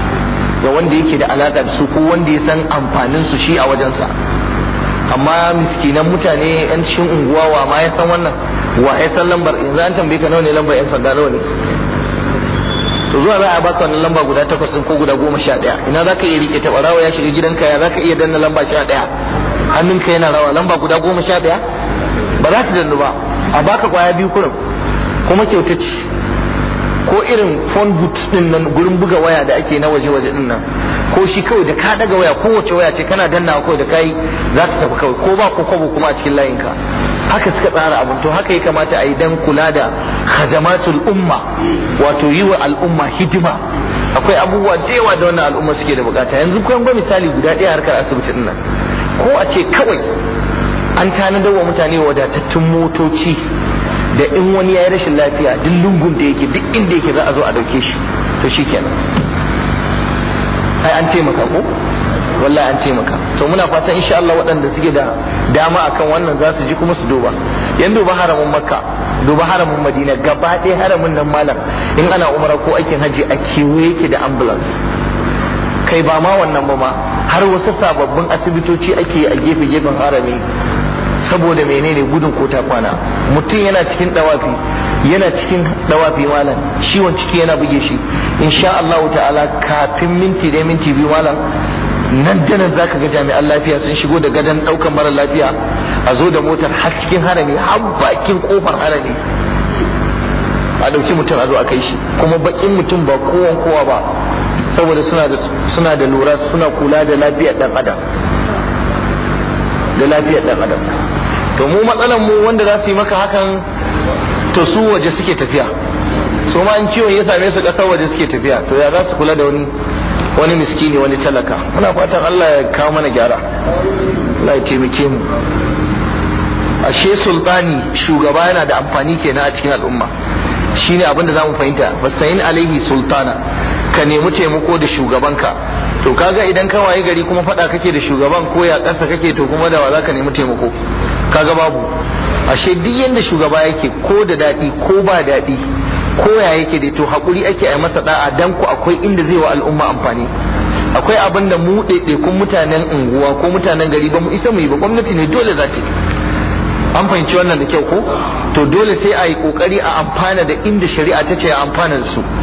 ko wanda ya san amfanin su shi a wajensa. Amma miskinan mutane yan cikin unguwa wa ma ya san wannan, wa ya san lambar? Yanzu an tambaye ka nawa ne lambar yan sanda, nawa ne? To zuwa za a baka wannan lamba guda 8 din ko guda 11, ina zaka iya rike ta? Barawa ya shiga gidanka, ya zaka iya danna lamba 11 hannunka yana rawa, lamba guda 11 ba za ta dannu ba, a baka kwaya biyu kurum, kuma kyauta ce. Ko irin phone booth din nan, gurin buga waya da ake na waje din nan, ko shi kawai da ka daga waya, kowace waya ce kana dannawa kawai da kai za ta tafi kawai, ko ba ko kwabo kuma a cikin layinka. Haka suka tsara abin. To haka ya kamata a yi dan kula da khadamatul umma, wato yi wa al'umma hidima. Akwai abubuwa da yawa da wannan al'umma suke da bukata. Yanzu kun ga misali guda ɗaya harkar asibiti din nan, ko a ce kawai an tanadar wa mutane wadatattun motoci da in wani ya yi rashin lafiya duk lungun da yake, duk inda yake za a zo a dauke shi, to shi kenan. Ai an taimaka ko? Wallahi an taimaka. To muna fatan insha Allah waɗanda suke da dama akan wannan za su ji kuma su duba. Yan duba haramin Makka, duba haramin Madina, gaba ɗaya haramin nan malam in ana umara ko aikin haji a kewaye yake da ambulance. Kai ba ma wannan ba ma, har wasu sababbin asibitoci ake a gefe-gefen harami, saboda menene? Gudun ko ta kwana. Mutum yana cikin dawafi malam, ciwon ciki yana buge shi, insha Allah ta'ala kafin minti biyu malam, nan da nan zaka ga jami'an lafiya sun shigo da gadon daukan mara lafiya, a zo da motar har cikin harami, har bakin kofar harami, a dauki mutum a zo a kai shi. Kuma bakin mutum ba kowa ba, saboda suna da lura, suna kula da lafiyar dan adam, to mu matsalan mu wanda za su yi maka hakan, to su waje suke tafiya, so ma in ciwon ya same su kasar waje suke tafiya, to ya za su kula da wani miskini, wani talaka? Muna fatan Allah ya kawo mana gyara, Allah ya taimake mu. Ashe sultani, shugaba, yana da amfani kenan a cikin al'umma, shine abin da zamu fahimta. Fasayin alaihi sultana, ka nemi taimako da shugabanka. To kaga idan ka waye gari kuma fada kake da shugaban, ko ya kasa kake, to kuma da wa zaka nemi taimako? Kaga babu. Ashe duk yanda shugaba yake, ko da dadi ko ba dadi, ko ya yake dai, to hakuri ake a masa da'a, dan ku akwai inda zai wa al'umma amfani. Akwai abin da mu kun mutanen unguwa ko mutanen gari ba mu isa mu yi ba, gwamnati ne dole za ta yi. An fahimci wannan da kyau ko? To dole sai a yi kokari a amfana da inda shari'a ta ce a amfana da su.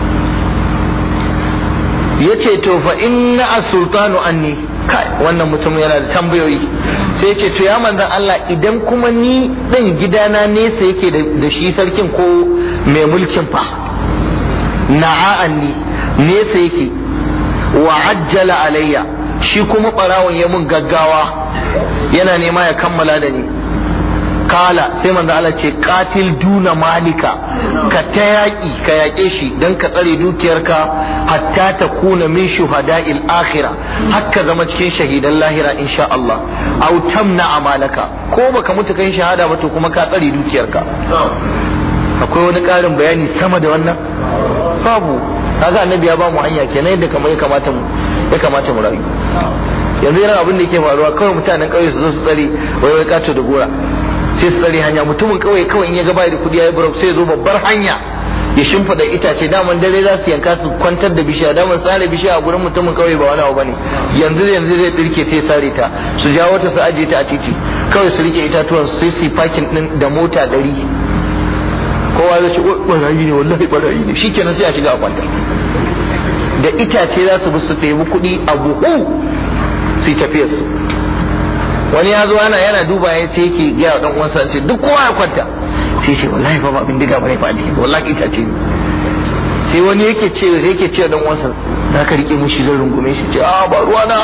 Yace to fa inna as-sultanu anni, kai wannan mutum yana da tambayoyi. Sai yace to ya manzon Allah, idan kuma ni din gidana nesa yake da shi sarkin ko mai mulkin fa, na'anni nesa yake wa ajjala alayya shi kuma barawon ya mun gaggawa yana nema ya kammala da ni. Kala sai manzo Allah ce qatil duna malika, ka ta yaƙi ka yaƙe shi dan ka tsare dukiyarka hatta ta kuna min shuhada'il akhirah, hakka zama cikin shahidan lahira insha Allah. Aw tamna amalaka, ko baka mutu kai shahada ba to kuma ka tsare dukiyarka. Akwai wani ƙarin bayani sama da wannan? Babu. Kaga annabi ya ba mu hanya kenan yadda kamar ya kamata mu rayu. Yanzu yana abin da yake faruwa kawai mutanen ƙauye su zo su tsare wai kato da gora, sai su tsare hanya. Mutumin kawai in ya ga bai da kudi yayi burok sai ya zo babbar hanya ya shimfida itace, daman dare za su yanka su kwantar da bishiya, daman sare bishiya a gurin mutumin kawai ba wani abu bane. yanzu zai dirke ta sare ta, su jawo ta su aje ta a titi, kawai su rike itatuwan sai su parking din da mota 100. kowa zai ce barayi ne, wallahi barayi ne, shikenan sai a shiga a kwanta da itace. za su bi su ɗebi kuɗi a buhu su tafiyar su. wani ya zo yana duba ya ce yake gaya dan uwansa ce duk kowa ya kwanta, sai ce wallahi ba abin diga bane ba ne, wallahi itace ne. sai wani yake ce dan uwansa za ka rike mun shi zan rungume shi, ce a ba ruwa na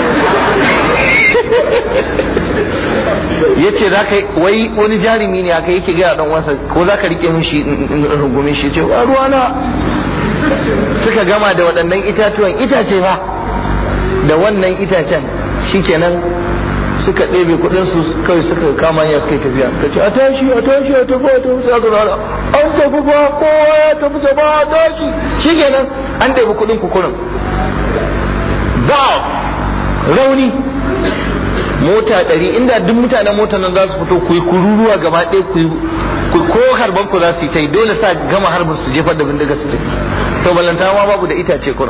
yace za ka wai wani jarumi ne aka yake gaya dan uwansa ko za ka rike mun shi rungume shi, ce ba ruwa na. suka gama da waɗannan itace ba da wannan itacen, shikenan suka ɗebe kuɗin su kawai suka kama ya suka tafiya, ka ce a tashi a tafi a tafi aka rana an tafi ba kowa ya tafi jama'a a tashi, shikenan an ɗebi kuɗin kukurin ba rauni. mota 100 inda duk mutanen motar nan za su fito ku yi kururuwa gaba ɗaya ku ko harban ku za su yi ta yi, dole sa gama harbin su jefar da bindiga su tafi. to ballantawa babu da itace kurin.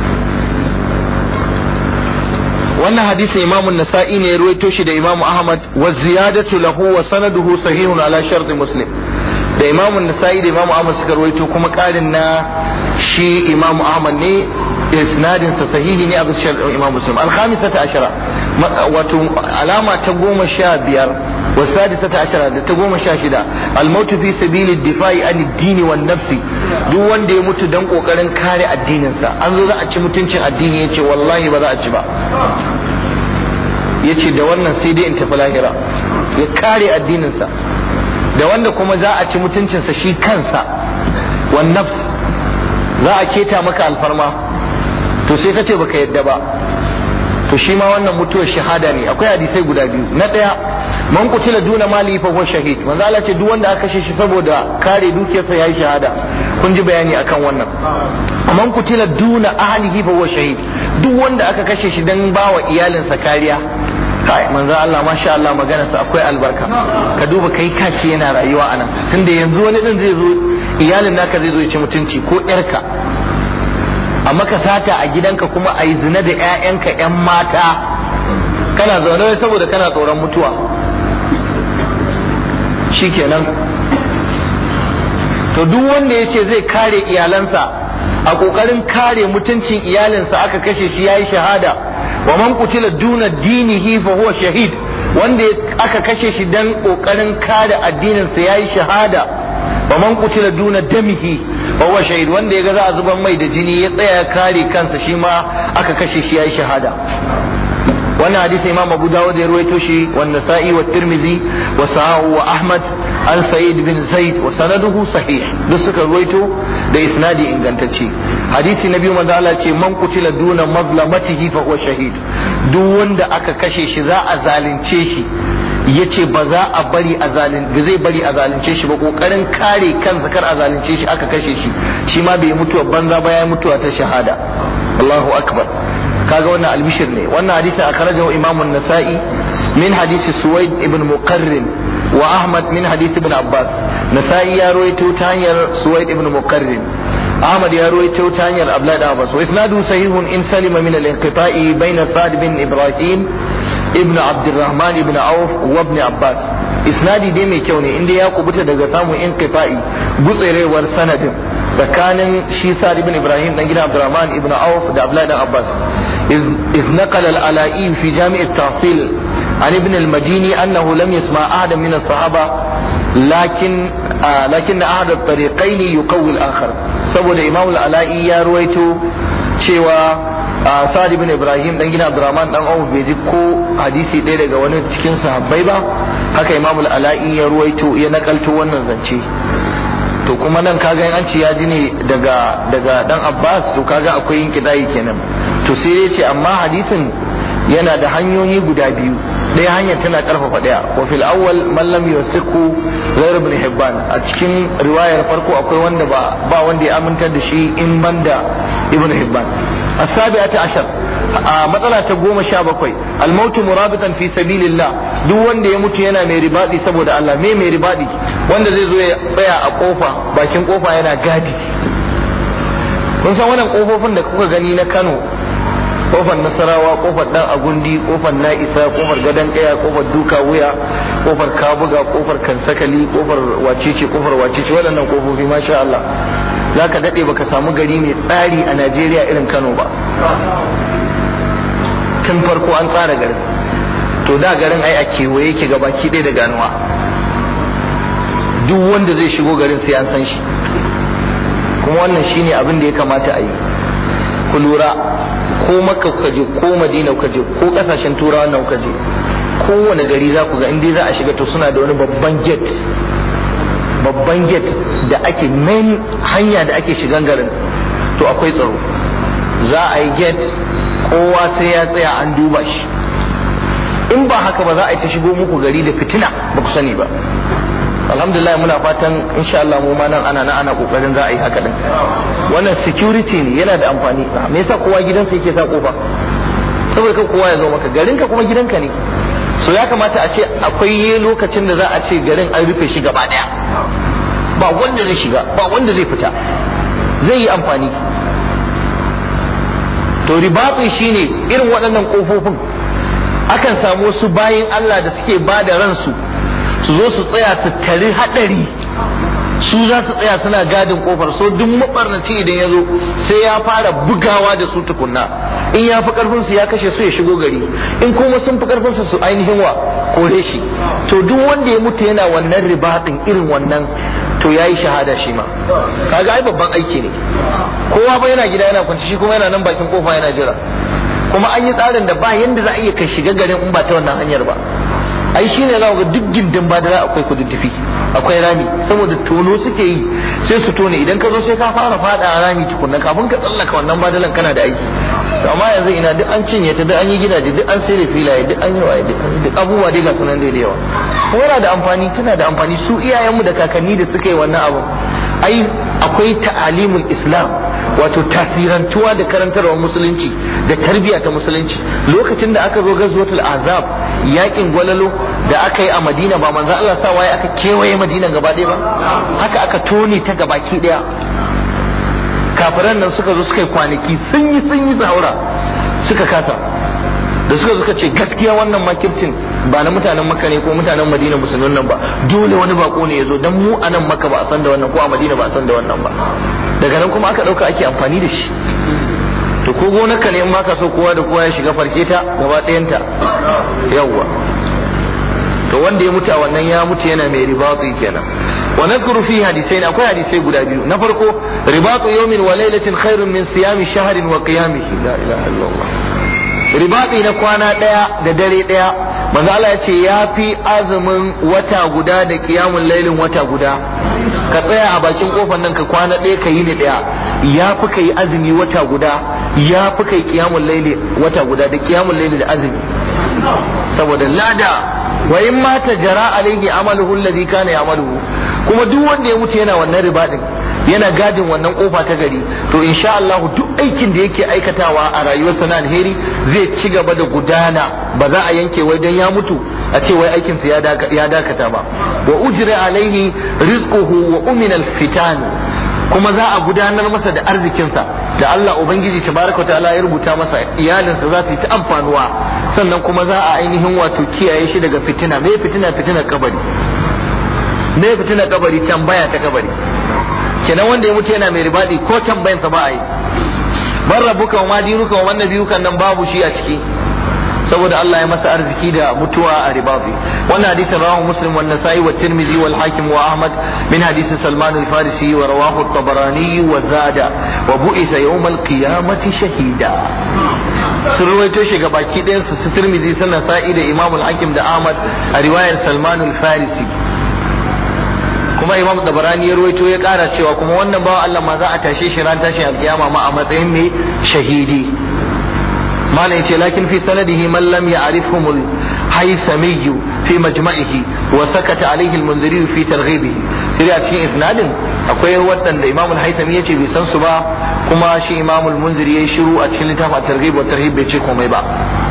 wannan hadisin Imam Nasa'i ne ya ruwaito shi da Imam Ahmad, wa ziyadatu lahu wa sanaduhu sahihun ala shart Muslim. da Imam Nasa'i da Imam Ahmad suka ruwaito, kuma karin na shi Imam Ahmad ne, isnadin sa sahihi ne a bisa shartin Imam Muslim. al-khamisata ashara, wato alama ta 15 wa sadisata ashara da ta 16, al-maut fi sabili ad-difa'i an ad-din wan nafsi. duk wanda ya mutu dan kokarin kare addinin sa, an zo za a ci mutuncin addini yace wallahi ba za a ci ba, yace da wannan sai dai in tafi lahira, ya kare addinin sa. da wanda kuma za a ci mutuncin sa shi kansa, wan nafs, za a keta maka alfarma, to sai kace baka yadda ba, to shi ma wannan mutuwar shahada ne. akwai hadisai guda biyu. na daya, man qutila duna mali fa huwa shahid, manzo Allah ce duk wanda aka kashe shi saboda kare dukiyarsa yayi shahada. kun ji bayani akan wannan. man qutila duna ahlihi fa huwa shahid, duk wanda aka kashe shi dan bawa iyalinsa kariya. kai manzo Allah masha Allah maganarsa akwai albarka. ka duba kai kace yana rayuwa anan, tunda yanzu wani din zai zo iyalin naka zai zo ya ci mutunci ko yarka, amma ka sata a gidanka kuma a yi zina da 'ya'yanka 'yan mata, kana zaune saboda kana tsoron mutuwa, shikenan. to duk wanda ya ce zai kare iyalansa, a kokarin kare mutuncin iyalinsa aka kashe shi yayi shahada. wa man qutila duna dinihi fa huwa shahid, wanda aka kashe shi dan kokarin kare addininsa yayi shahada. wa man qutila duna damihi fa huwa shahid, wanda yaga za a zuban mai da jini ya tsaya kare kansa shi ma aka kashe shi yayi shahada. wannan hadisi Imam Abu Dawud ya ruwaito shi, wa Nasa'i wa Tirmidhi wa Sahahu wa Ahmad an Sa'id bin Zaid wa sanaduhu sahih, duk suka ruwaito da isnadi ingantacce. hadisi na biyu manzo Allah ce man qutila duna mazlamatihi fa huwa shahid, duk wanda aka kashe shi za a zalunce shi, yace ba za a bari a zalunce shi ba, kokarin kare kansa kar a zalunce shi aka kashe shi, shi ma bai mutuwa banza ba, ya mutuwa ta shahada. Allahu akbar. kaga wannan albishir ne. wannan hadisi akhrajahu Imam an-Nasa'i min hadisi Suwaid ibn Muqarrin wa Ahmad min hadisi ibn Abbas. Nasa'i ya rawaito ta hanyar Suwaid ibn Muqarrin, Ahmad ya rawaito ta hanyar Abdullah ibn Abbas. wa isnadu sahihun in salima min al-inqita'i bayna Sa'd bin Ibrahim ibn Abdurrahman ibn Auf wa ibn Abbas. isnadi dai mai kyau ne inda ya kubuta daga samun inqita'i, gutserewar sanadin tsakanin shi Sa'd ibn Ibrahim dan gidan Abdurrahman ibn Auf da Abdullah ibn Abbas. إذ نقل الألائي في جامع التحصيل عن ابن المديني أنه لم يسمع أحدا من الصحابة لكن أحد الطريقين يقوي الآخر. saboda Imam al-Ala'i ya ruwaito cewa Sa'ad ibn Ibrahim dan gina Abdurrahman dan Auf bai ji ko hadisi ɗaya daga wani cikin sahabbai ba, haka Imam al-Ala'i ya ruwaito ya nakalto wannan zance. To kuma nan kaga an ce ya ji ne daga dan Abbas, to kaga akwai yin kidai kenan. To sai ya ce amma hadisin yana da hanyoyi guda biyu, ɗaya hanyar tana karfafa ɗaya. Wa fil awwal man lam yusiku ghayr ibn Hibban, a cikin riwayar farko akwai wanda ba wanda ya amintar da shi in banda ibn Hibban. السابعة عشر matsala ta 17 almautu murabitan fi sabilillah, duk wanda ya mutu yana mai ribadi saboda Allah. mai ribadi wanda zai zo ya tsaya a kofa, bakin kofa yana gadi. kun san wannan kofofin da kuka gani na Kano, kofar Nasarawa, kofar Dan Agundi, kofar Na'isa, kofar Gadan Kaya, kofar Duka Wuya, kofar Kabuga, kofar Kansakali, kofar wacece waɗannan kofofi masha Allah za ka daɗe baka samu gari mai tsari a Najeriya irin Kano ba. Tun farko an tsara garin, to da garin ai a kewaye ke gabaki ɗaya da ganuwa, duk wanda zai shigo garin sai an san shi. kuma wannan shine abin da ya kamata a yi. Ku lura, ko Makka kuka je, ko Madina kuka je, ko kasashen Turawa nan kuka je, kowane gari za ku ga inda za a shiga to suna da wani babban gate da ake main hanya da ake shigan garin, to akwai tsaro. Za a yi gate, kowa sai ya tsaya an duba shi. In ba haka ba za a yi ta shigo muku gari da fitina ba ku sani ba. Alhamdulillah muna fatan insha Allah mu ma nan ana kokarin za a yi haka din. Wannan security ne, yana da amfani. Me yasa kowa gidansa yake sa kofa? Saboda kan kowa ya zo maka, garinka kuma gidanka ne. So ya kamata a ce akwai lokacin da za a ce garin an rufe shi gaba daya, ba wanda zai shiga, ba wanda zai fita, zai yi amfani. To ribatsi shine irin waɗannan kofofin akan samu wasu bayin Allah da suke ba da ransu su zo su tsaya su tari hadari, su za su tsaya suna gadin kofar. So duk mabarnaci idan ya zo sai ya fara bugawa da su tukunna, in ya fi karfin su ya kashe su ya shigo gari, in kuma sun fi karfin su ainihin wa kore shi. To duk wanda ya mutu yana wannan ribatin irin wannan, to yayi shahada shi ma. Kaga ai babban aiki ne. Kowa ba yana gida yana kwanci, shi kuma yana nan bakin kofa yana jira. Kuma an yi tsarin da ba yanda za a iya kai shiga garin in ba ta wannan hanyar ba. Ai shine za ga duk gindin badara akwai kududdufi, akwai rami, saboda tono suke yi, sai su tone. Idan ka zo sai ka fara fada a rami tukunna kafin ka tsallaka wannan badalan kana da aiki. Amma yanzu ina duk an cinye ta, duk an yi gidaje, duk an sai da filaye, duk an yi waye, duk abubuwa dai ga sunan da yawa. Yana da amfani, tana da amfani. Su iyayenmu da kakanni da suka yi wannan abu, ai akwai ta'alimul Islam, wato tasirantuwa da karantarwar musulunci da tarbiyya ta musulunci. Lokacin da aka zo gazwatul azab, yakin gwalalo da aka yi a Madina, ba manzo Allah sa waye aka kewaye Madina gaba ɗaya ba, haka aka tone ta gabaki ɗaya. Kafiran nan suka zo suka yi kwanaki sun yi zaura, suka kasa. Da suka ce gaskiya wannan makircin ba na mutanen Makka ne ko mutanen Madina musulmin nan ba, dole wani bako ne ya zo, dan mu a nan Makka ba a san da wannan, ko a Madina ba a san da wannan ba. Daga nan kuma aka ɗauka ake amfani da shi. To ko gonarka ne in ma ka so kowa da kowa ya shiga farke ta gaba ɗayanta, yawwa. To wanda ya mutu a wannan ya mutu yana mai ribatu kenan. Wa nadhkuru fi hadithain, akwai hadisai guda biyu. Na farko, ribatu yawmin wa laylatin khairun min siyami shahrin wa qiyamihi. La ilaha illallah. Ribati na kwana daya da dare daya, manzo Allah ya ce yafi azumin wata guda da qiyamul lailin wata guda. Ka tsaya a bakin kofar nan ka kwana daya ka yi ni daya, yafi kai azumi wata guda, yafi kai qiyamul laili wata guda, da qiyamul laili da azumi. Saboda lada, wa in mata jara alaihi amaluhu alladhi kana ya'maluhu. Kuma duk wanda ya mutu yana wannan ribadin, yana gadin wannan kofa ta gari, to insha Allah duk aikin da yake aikatawa a rayuwarsa na alheri zai ci gaba da gudana, ba za a yanke wai dan ya mutu a ce wai aikin sa ya dakata ba. Wa ujra alaihi rizquhu wa umina alfitan, kuma za a gudanar masa da arzikinsa da Allah Ubangiji tabaraka ta'ala ya rubuta masa, iyalinsa za su yi ta amfanuwa, sannan kuma za a ainihin wato kiyaye shi daga fitina. Me fitina kabari, me fitina kabari, tambaya ta kabari. Kenan wanda ya mutu yana mai ribadi ko tambayansa ba a yi. Bar rabbuka wa ma dinuka wa man nabiyuka nan babu shi a ciki. saboda Allah ya masa arziki da mutuwa a ribati. wannan hadisin rawahu muslim wa nasa'i wa tirmidhi wal hakim wa ahmad min hadisi salman al farisi wa rawahu at-tabarani wa zada wa bu'isa yawm al qiyamati shahida. sun ruwaito shi ga baki ɗayan su tirmidhi sun nasa'i da imam al hakim da ahmad a riwayar salman al farisi. kuma imam tabarani ya ruwaito ya kara cewa kuma wannan bawa Allah ma za a tashe shi ran tashin alkiyama ma a matsayin mai shahidi. malam yace lakin fi sanadihi man lam ya'rifhum al-haythami fi majma'ihi wa sakata alayhi al-munziri fi targhibihi. sai a cikin isnadin akwai wadanda imam al-haythami yace bai san su ba, kuma shi imam al-munziri yayi shiru a cikin littafin at-targhib wa tarhib bai ce komai ba.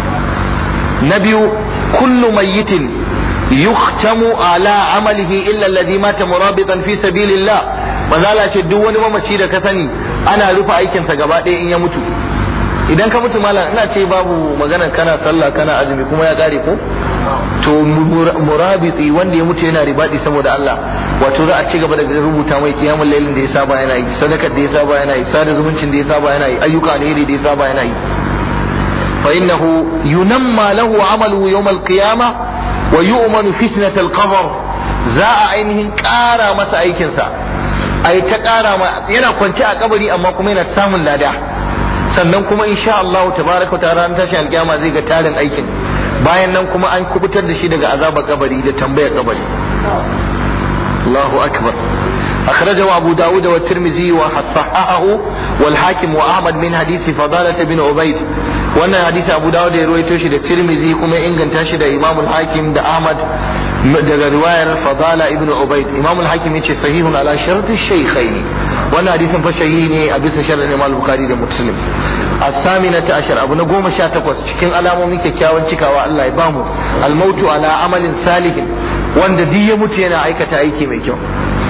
na biyu, kullu mayyitin yuhtamu ala amalihi illa alladhi mata murabitan fi sabilillah. mazala ce duk wani mamaci da ka sani ana rufe aikinsa gaba ɗaya in ya mutu. idan ka mutu malam ina ce babu magana kana sallah kana azumi kuma ya kare ko to murabiti wanda ya mutu yana ribadi saboda Allah, wato za a ci gaba da rubuta mai kiyamul lailin da ya saba yana yi, sadakar da ya saba yana yi, sada zumuncin da ya saba yana yi, ayyuka alheri da ya saba yana yi. fa innahu yunamma lahu amalu yawm al-qiyamah wa yu'manu fitnat al-qabr. za a ainihin ƙara masa aikinsa, ai ta ƙara yana kwance a kabari amma kuma yana samun lada. sannan kuma insha Allah tabaraka ta'ala ran tashi alkiyama zai ga tarin aikin. bayan nan kuma an kubutar da shi daga azabar kabari da tambayar kabari. Allahu akbar. أخرجه أبو داود والترمذي وصححه والحاكم وأحمد من حديث فضالة بن عبيد. وأن حديث أبو داود يروي تشهد الترمذي كما إن تشهد إمام الحاكم دا أحمد دا رواية فضالة ابن عبيد. إمام الحاكم يتشهد صحيح على شرط الشيخين. وأن حديث فشهيني أبي سشر الإمام البخاري دا مسلم. الثامنة عشر أبو نقوم شاتقوس cikin alamomin kyakkyawan cikawa Allah ya bamu almautu ala amalin salihin, wanda duk ya mutu yana aikata aiki mai kyau.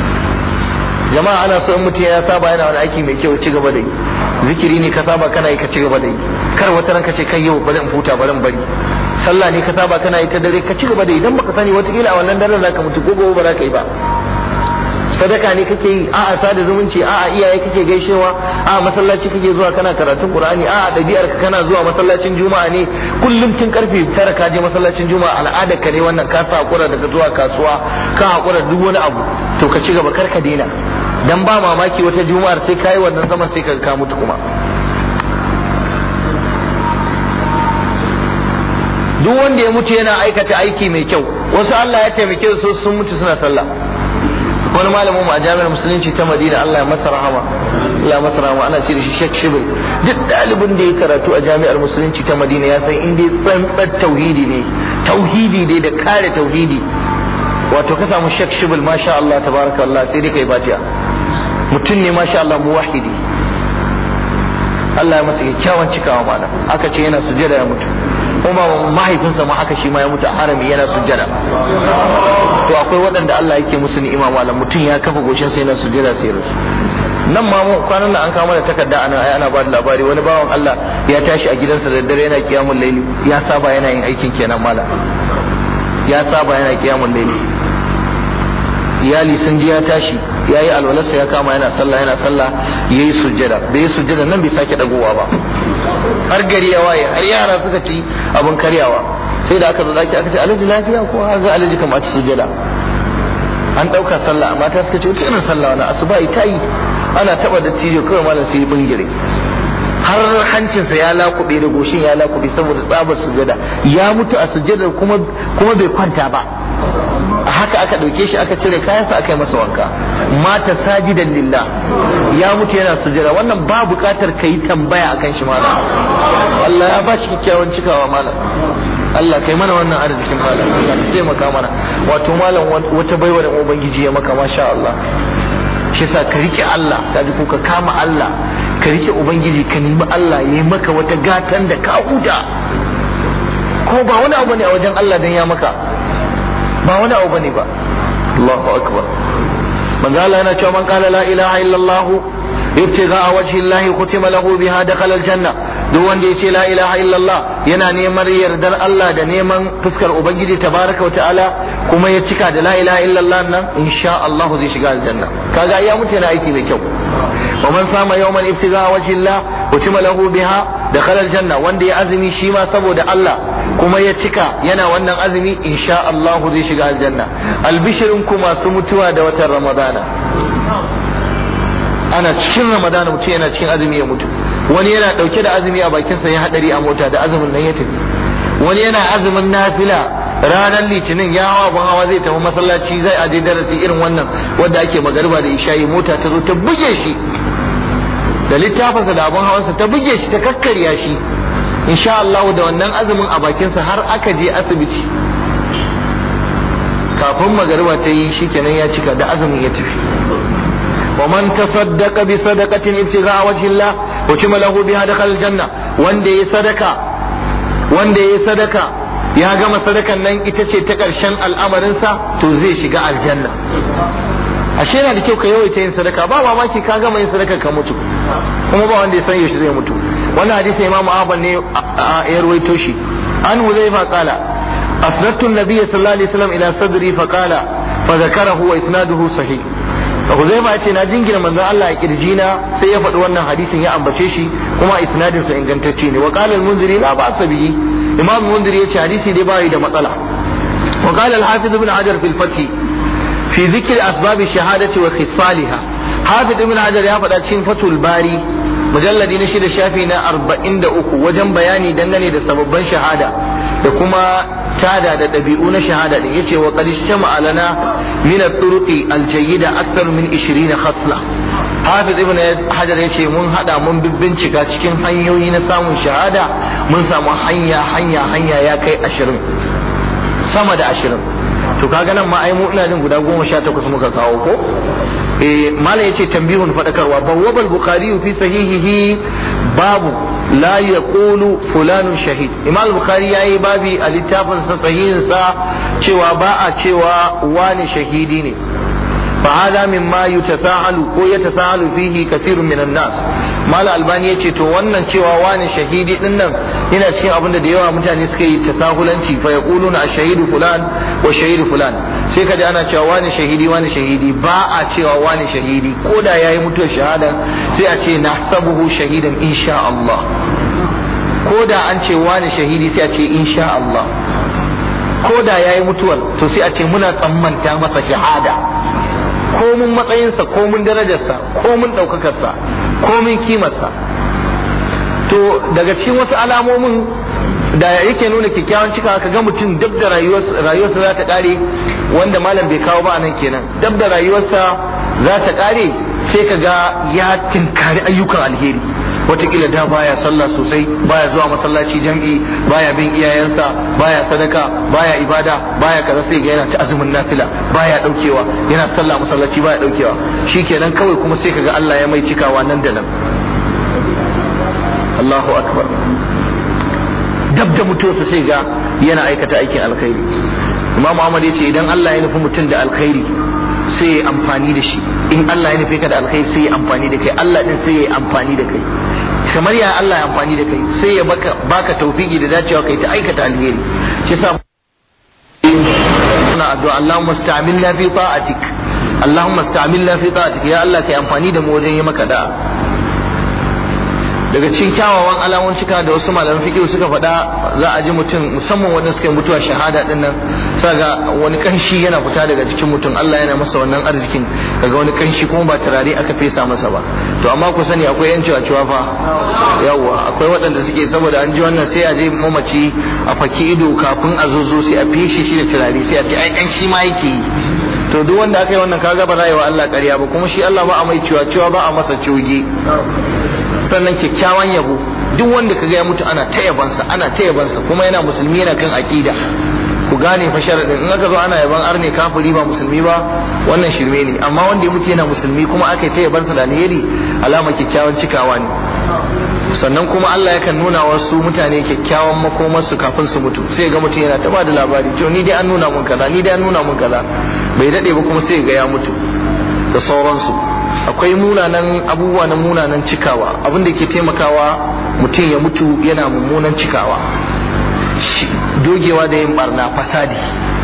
jama'a ana so in mutum ya saba yana wani aiki mai kyau ci gaba da yi. zikiri ne ka saba kana yi ka ci gaba da yi, kar wata ranka ce kai yau bari in futa bari in bari. sallah ne ka saba kana yi ta dare ka ci gaba da yi, dan baka sani wata kila a wannan daren zaka mutu ko gobe ba za ka yi ba. sadaka ne kake yi, a'a sada zumunci, a'a iyaye kake gaishewa, a'a masallaci kake zuwa kana karatun Qur'ani, a'a dabi'ar ka kana zuwa masallacin Juma'a ne kullum tun karfe 9 ka je masallacin Juma'a, al'adar ka ne wannan, ka sa hakura daga zuwa kasuwa, ka hakura duk wani abu, to ka ci gaba kar ka daina. dan ba mamaki wata Juma'ar sai kai wannan zaman sai ka mutu kuma. duk wanda ya mutu yana aikata aiki mai kyau, wasu Allah ya taimake su sun mutu suna sallah. wani malamin mu a jami'ar musulunci ta Madina, Allah ya masa rahama, Allah ya masa rahama, ana ce da shi Sheikh Shibil. duk dalibin da ya karatu a jami'ar musulunci ta Madina ya san inda tsantsar tauhidi ne, tauhidi dai da kare tauhidi, wato ka samu Sheikh Shibil masha Allah tabarakallah sai dai kai fatiha. mutum ne masha Allah muwahhidi, Allah ya masa kyakkyawan cikawa malam. aka ce yana sujjada ya mutu, kuma mahaifinsa ma haka shi ma ya mutu a harami yana sujjada. to akwai waɗanda Allah yake musu ni'ima malam, mutum ya kafa goshin sai yana sujjada sai rasu. nan ma mu kwanan nan an kawo da takarda ana ba da labari, wani bawan Allah ya tashi a gidansa da dare yana kiyamul laili, ya saba yana yin aikin kenan malam, ya saba yana kiyamul laili. iyali sun ji ya tashi ya yi alwalarsa ya kama yana sallah ya yi sujjada, da ya sujjada nan bai sake dagowa ba har gari ya waye, har yara suka ci abin karyawa. sai da aka zo zaki aka ce alhaji lafiya ko har ga alhaji kamar ci sujjada. an dauka sallah amma ta suka ce wata irin sallah wani asuba ita yi, ana taba da tijo kawai malam sai bingire, har hancinsa ya lakube da goshin ya lakube saboda tsabar sujjada. ya mutu a sujjada kuma bai kwanta ba. haka aka dauke shi aka cire kayansa aka yi masa wanka. mata sajidan lillah, ya mutu yana sujjada. wannan ba bukatar kai tambaya akan shi malam. Allah ya ba shi kyakkyawan cikawa malam. Allah kai mana wannan arzikin malam, Allah ka taimaka mana. wato malam wata baiwa da ubangiji ya maka masha Allah. shi yasa ka rike Allah, ka ji ko ka kama Allah, ka rike ubangiji, ka nemi Allah ya yi maka wata gatan da ka huta. ko ba wani abu ne a wajen Allah dan ya maka, ba wani abu bane ba. Allahu akbar. manzo Allah yana cewa man qala la ilaha illallah ibtigha'a wajhi Allah khutima lahu biha dakhala aljanna. duk wanda yace la ilaha illallah yana neman yardar Allah da neman fuskar ubangiji tabaraka wa ta'ala, kuma ya cika da la ilaha illallah nan, insha Allah zai shiga aljanna. kaga ya mutu yana aiki mai kyau. wa man sama yawman ibtigha'a wajhi Allah khutima lahu biha dakhala aljanna, wanda ya azumi shi ma saboda Allah kuma ya cika yana wannan azumi insha Allah zai shiga aljanna. Albishirin ku masu mutuwa da watan Ramadana, ana cikin Ramadana mutum yana cikin azumi ya mutu, wani yana dauke da azumi a bakinsa ya hadari a mota da azumin nan ya tafi, wani yana azumin nafila ranar litinin ya hawa ban hawa zai tafi masallaci zai aje darasi irin wannan wanda ake magariba da isha'i, mota ta zo ta buge shi da littafinsa da abin hawansa ta buge shi ta kakkarya shi, insha Allah da wannan azumin a bakinsa har aka je asibiti kafin magariba ta yi shikenan ya cika da azumin ya tafi. ومن تصدق بصدقة ابتغاء وجه الله وكما له بها دخل الجنة, wanda ya sadaka ya gama sadakan nan ita ce ta ƙarshen al'amarinsa to zai shiga aljanna. ashe yana da kyau ka yawaita yin sadaka, ba mamaki ka gama yin sadaka ka mutu kuma ba wanda ya san yaushe zai mutu. wannan hadisi Imam Ahmad ne ya rawaito shi. an Huzaifa qala asnadtu an-nabiy sallallahu alaihi wasallam ila sadri fa qala fa dhakarahu wa isnaduhu sahih. Huzaifa ce na jingina manzon Allah a kirjina sai ya faɗi wannan hadisin ya ambace shi kuma isnadin sa ingantacce ne. wa qala al-Munziri la ba'sa bihi, Imam Munziri yace hadisi dai bai da matsala. wa qala al-Hafiz ibn Hajar fil Fath fi dhikr asbab ash-shahadati wa khisaliha. Hafiz ibn Hajar ya faɗa cikin Fathul Bari mujalladi na 6 shafi na 43 wajen bayani dangane da sababbin shahada da kuma tada da ɗabi'u na shahada din. yace wa qad ishtama'a lana min at-turuqi al-jayyida akthar min 20 khasla. Hafiz ibn Hajar yace mun hada mun bincika cikin hanyoyi na samun shahada mun samu hanya ya kai 20, sama da 20. to kaga nan ma ai mu ina jin guda 18 muka kawo ko. malam yace tambihun fadakarwa, bawwabal bukhari fi sahihihi babu la yaqulu fulanun shahid. Imam Bukhari yayi babi a littafin sa sahihin sa cewa ba a cewa wani shahidi ne. fa hada mimma yutasahalu ko yatasahalu fihi kathirun minan nas. Malam Albani yace to wannan cewa wani shahidi din nan yana cikin abin da yawa mutane suka yi tasahulanci, fa yaquluna ash-shahidu fulan wa shahidu fulan, sai kaji ana cewa wani shahidi ba a cewa wani shahidi, ko da yayi mutuwar shahada sai a ce nahsabuhu shahidan insha Allah. ko da an ce wani shahidi sai a ce insha Allah. ko da yayi mutuwar to sai a ce muna tsammanta masa shahada, ko mun matsayinsa ko mun darajarsa ko mun ɗaukakarsa ko mun kimarsa. to daga cikin wasu alamomin da yake nuna kyakkyawan cika ka ga mutum dab da rayuwarsa za ta kare, wanda malam bai kawo ba nan kenan, dab da rayuwarsa za ta kare sai ka ga ya tinkari ayyukan alheri. wataƙila da baya sallah sosai, baya zuwa masallaci jam'i, baya bin iyayensa, baya sadaka, baya ibada, baya kaza, sai ga yana ta azumin nafila, baya daukewa, yana sallah masallaci baya daukewa, shikenan kawai kuma sai kaga Allah ya mai cikawa nan da nan. Allahu akbar. dab da mutuwarsa sai ga yana aikata aikin alkhairi. Imam Ahmad ya ce idan Allah ya nufi mutum da alkhairi sai ya amfani da shi, in Allah ya nufi ka da alkhairi sai ya amfani da kai, Allah din sai ya amfani da kai. kamar ya Allah ya amfani da kai sai ya baka tawfiki da dacewa kai ta aikata alheri. shi yasa muna addu'a Allahumma sta'milna fi ta'atik, Allahumma sta'milna fi ta'atik, ya Allah kai amfani da mu wajen yi maka da'a. daga cikin kyawawan alamun cika da wasu malaman fiqh suka faɗa, za a ji mutum musamman wanda suka yi mutuwa shahada din nan, ga wani kanshi yana fita daga cikin mutum, Allah yana masa wannan arzikin, daga wani kanshi kuma ba turare aka fesa masa ba. to amma ku sani akwai yan ciwa fa, yawa akwai waɗanda suke saboda an ji wannan sai a je mamaci a faki ido kafin a zo sai a feshe shi da turare sai a ce ai kanshi ma yake yi. to duk wanda aka yi wannan kaga ba za yi wa Allah ƙarya ba, kuma shi Allah ba a mai ciwa ba a masa coge. sannan kyakkyawan yabo, duk wanda kaga ya mutu ana ta yabansa kuma yana musulmi yana kan aqida. ku gane fa sharadin in aka zo ana yaban arne kafiri ba musulmi ba, wannan shirme ne. amma wanda ya mutu yana musulmi kuma aka yi ta yabansa da alheri, alama kyakkyawan cikawa ne. sannan kuma Allah yakan nuna wasu mutane kyakkyawan makomarsu kafin su mutu, sai ga mutum yana ta ba da labari, to ni dai an nuna mun kaza, bai dade ba kuma sai ga ya mutu da sauransu. akwai munanan abubuwa na munanan cikawa, abin da ke taimakawa mutum ya mutu yana mummunan cikawa, dogewa da yin barna, fasadi,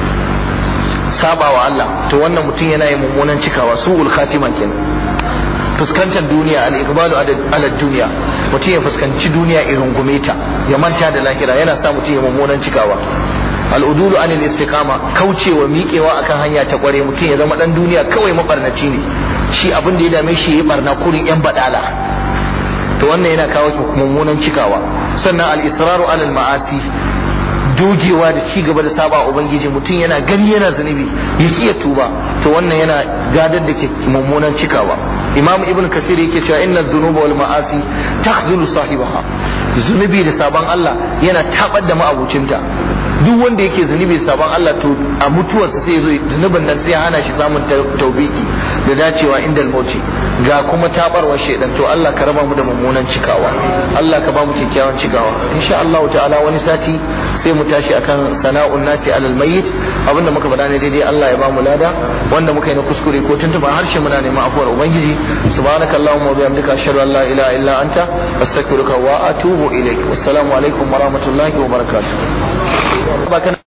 sabawa Allah, to wannan mutum yana yin mummunan cikawa, su'ul khatima kenan. fuskantar duniya, al-iqbalu ala duniya, mutum ya fuskanci duniya irin gumeta ya manta da lahira, yana sa mutum ya mummunan cikawa. al'udulu anil istiqama, kaucewa miƙewa akan hanya ta kware, mutum ya zama dan duniya kawai mabarnaci ne, shi abin da ya dame shi ya barna kurin yan badala, to wannan yana kawo mummunan cikawa. sannan al-israru alal ma'asi, dogewa da ci gaba da saba ubangiji, mutum yana gani yana zunubi ya kiya tuba, to wannan yana gadar da ke mummunan cikawa. imam ibn kasir yake cewa inna dhunuba wal ma'asi takhzulu sahibaha, zunubi da saban Allah yana tabar da ma'abucinta. duk wanda yake zunubi da saban Allah to a mutuwarsa sai zo zunubin nan sai hana shi samun tawbiki da dacewa inda al-mauti, ga kuma tabarwar shedan. to Allah ka raba mu da mummunan cikawa, Allah ka ba mu kyakkyawan cikawa. insha Allah ta'ala wani sati sai mu tashi akan sana'un nasi alal mayyit. abinda muka faɗa ne daidai Allah ya ba mu lada, wanda muka yi na kuskure ko tuntuba harshe muna neman afuwar ubangiji. subhanakallahumma wa bihamdika ashhadu an la ilaha illa anta astaghfiruka wa atubu ilaik. wassalamu alaikum wa rahmatullahi wa barakatuh.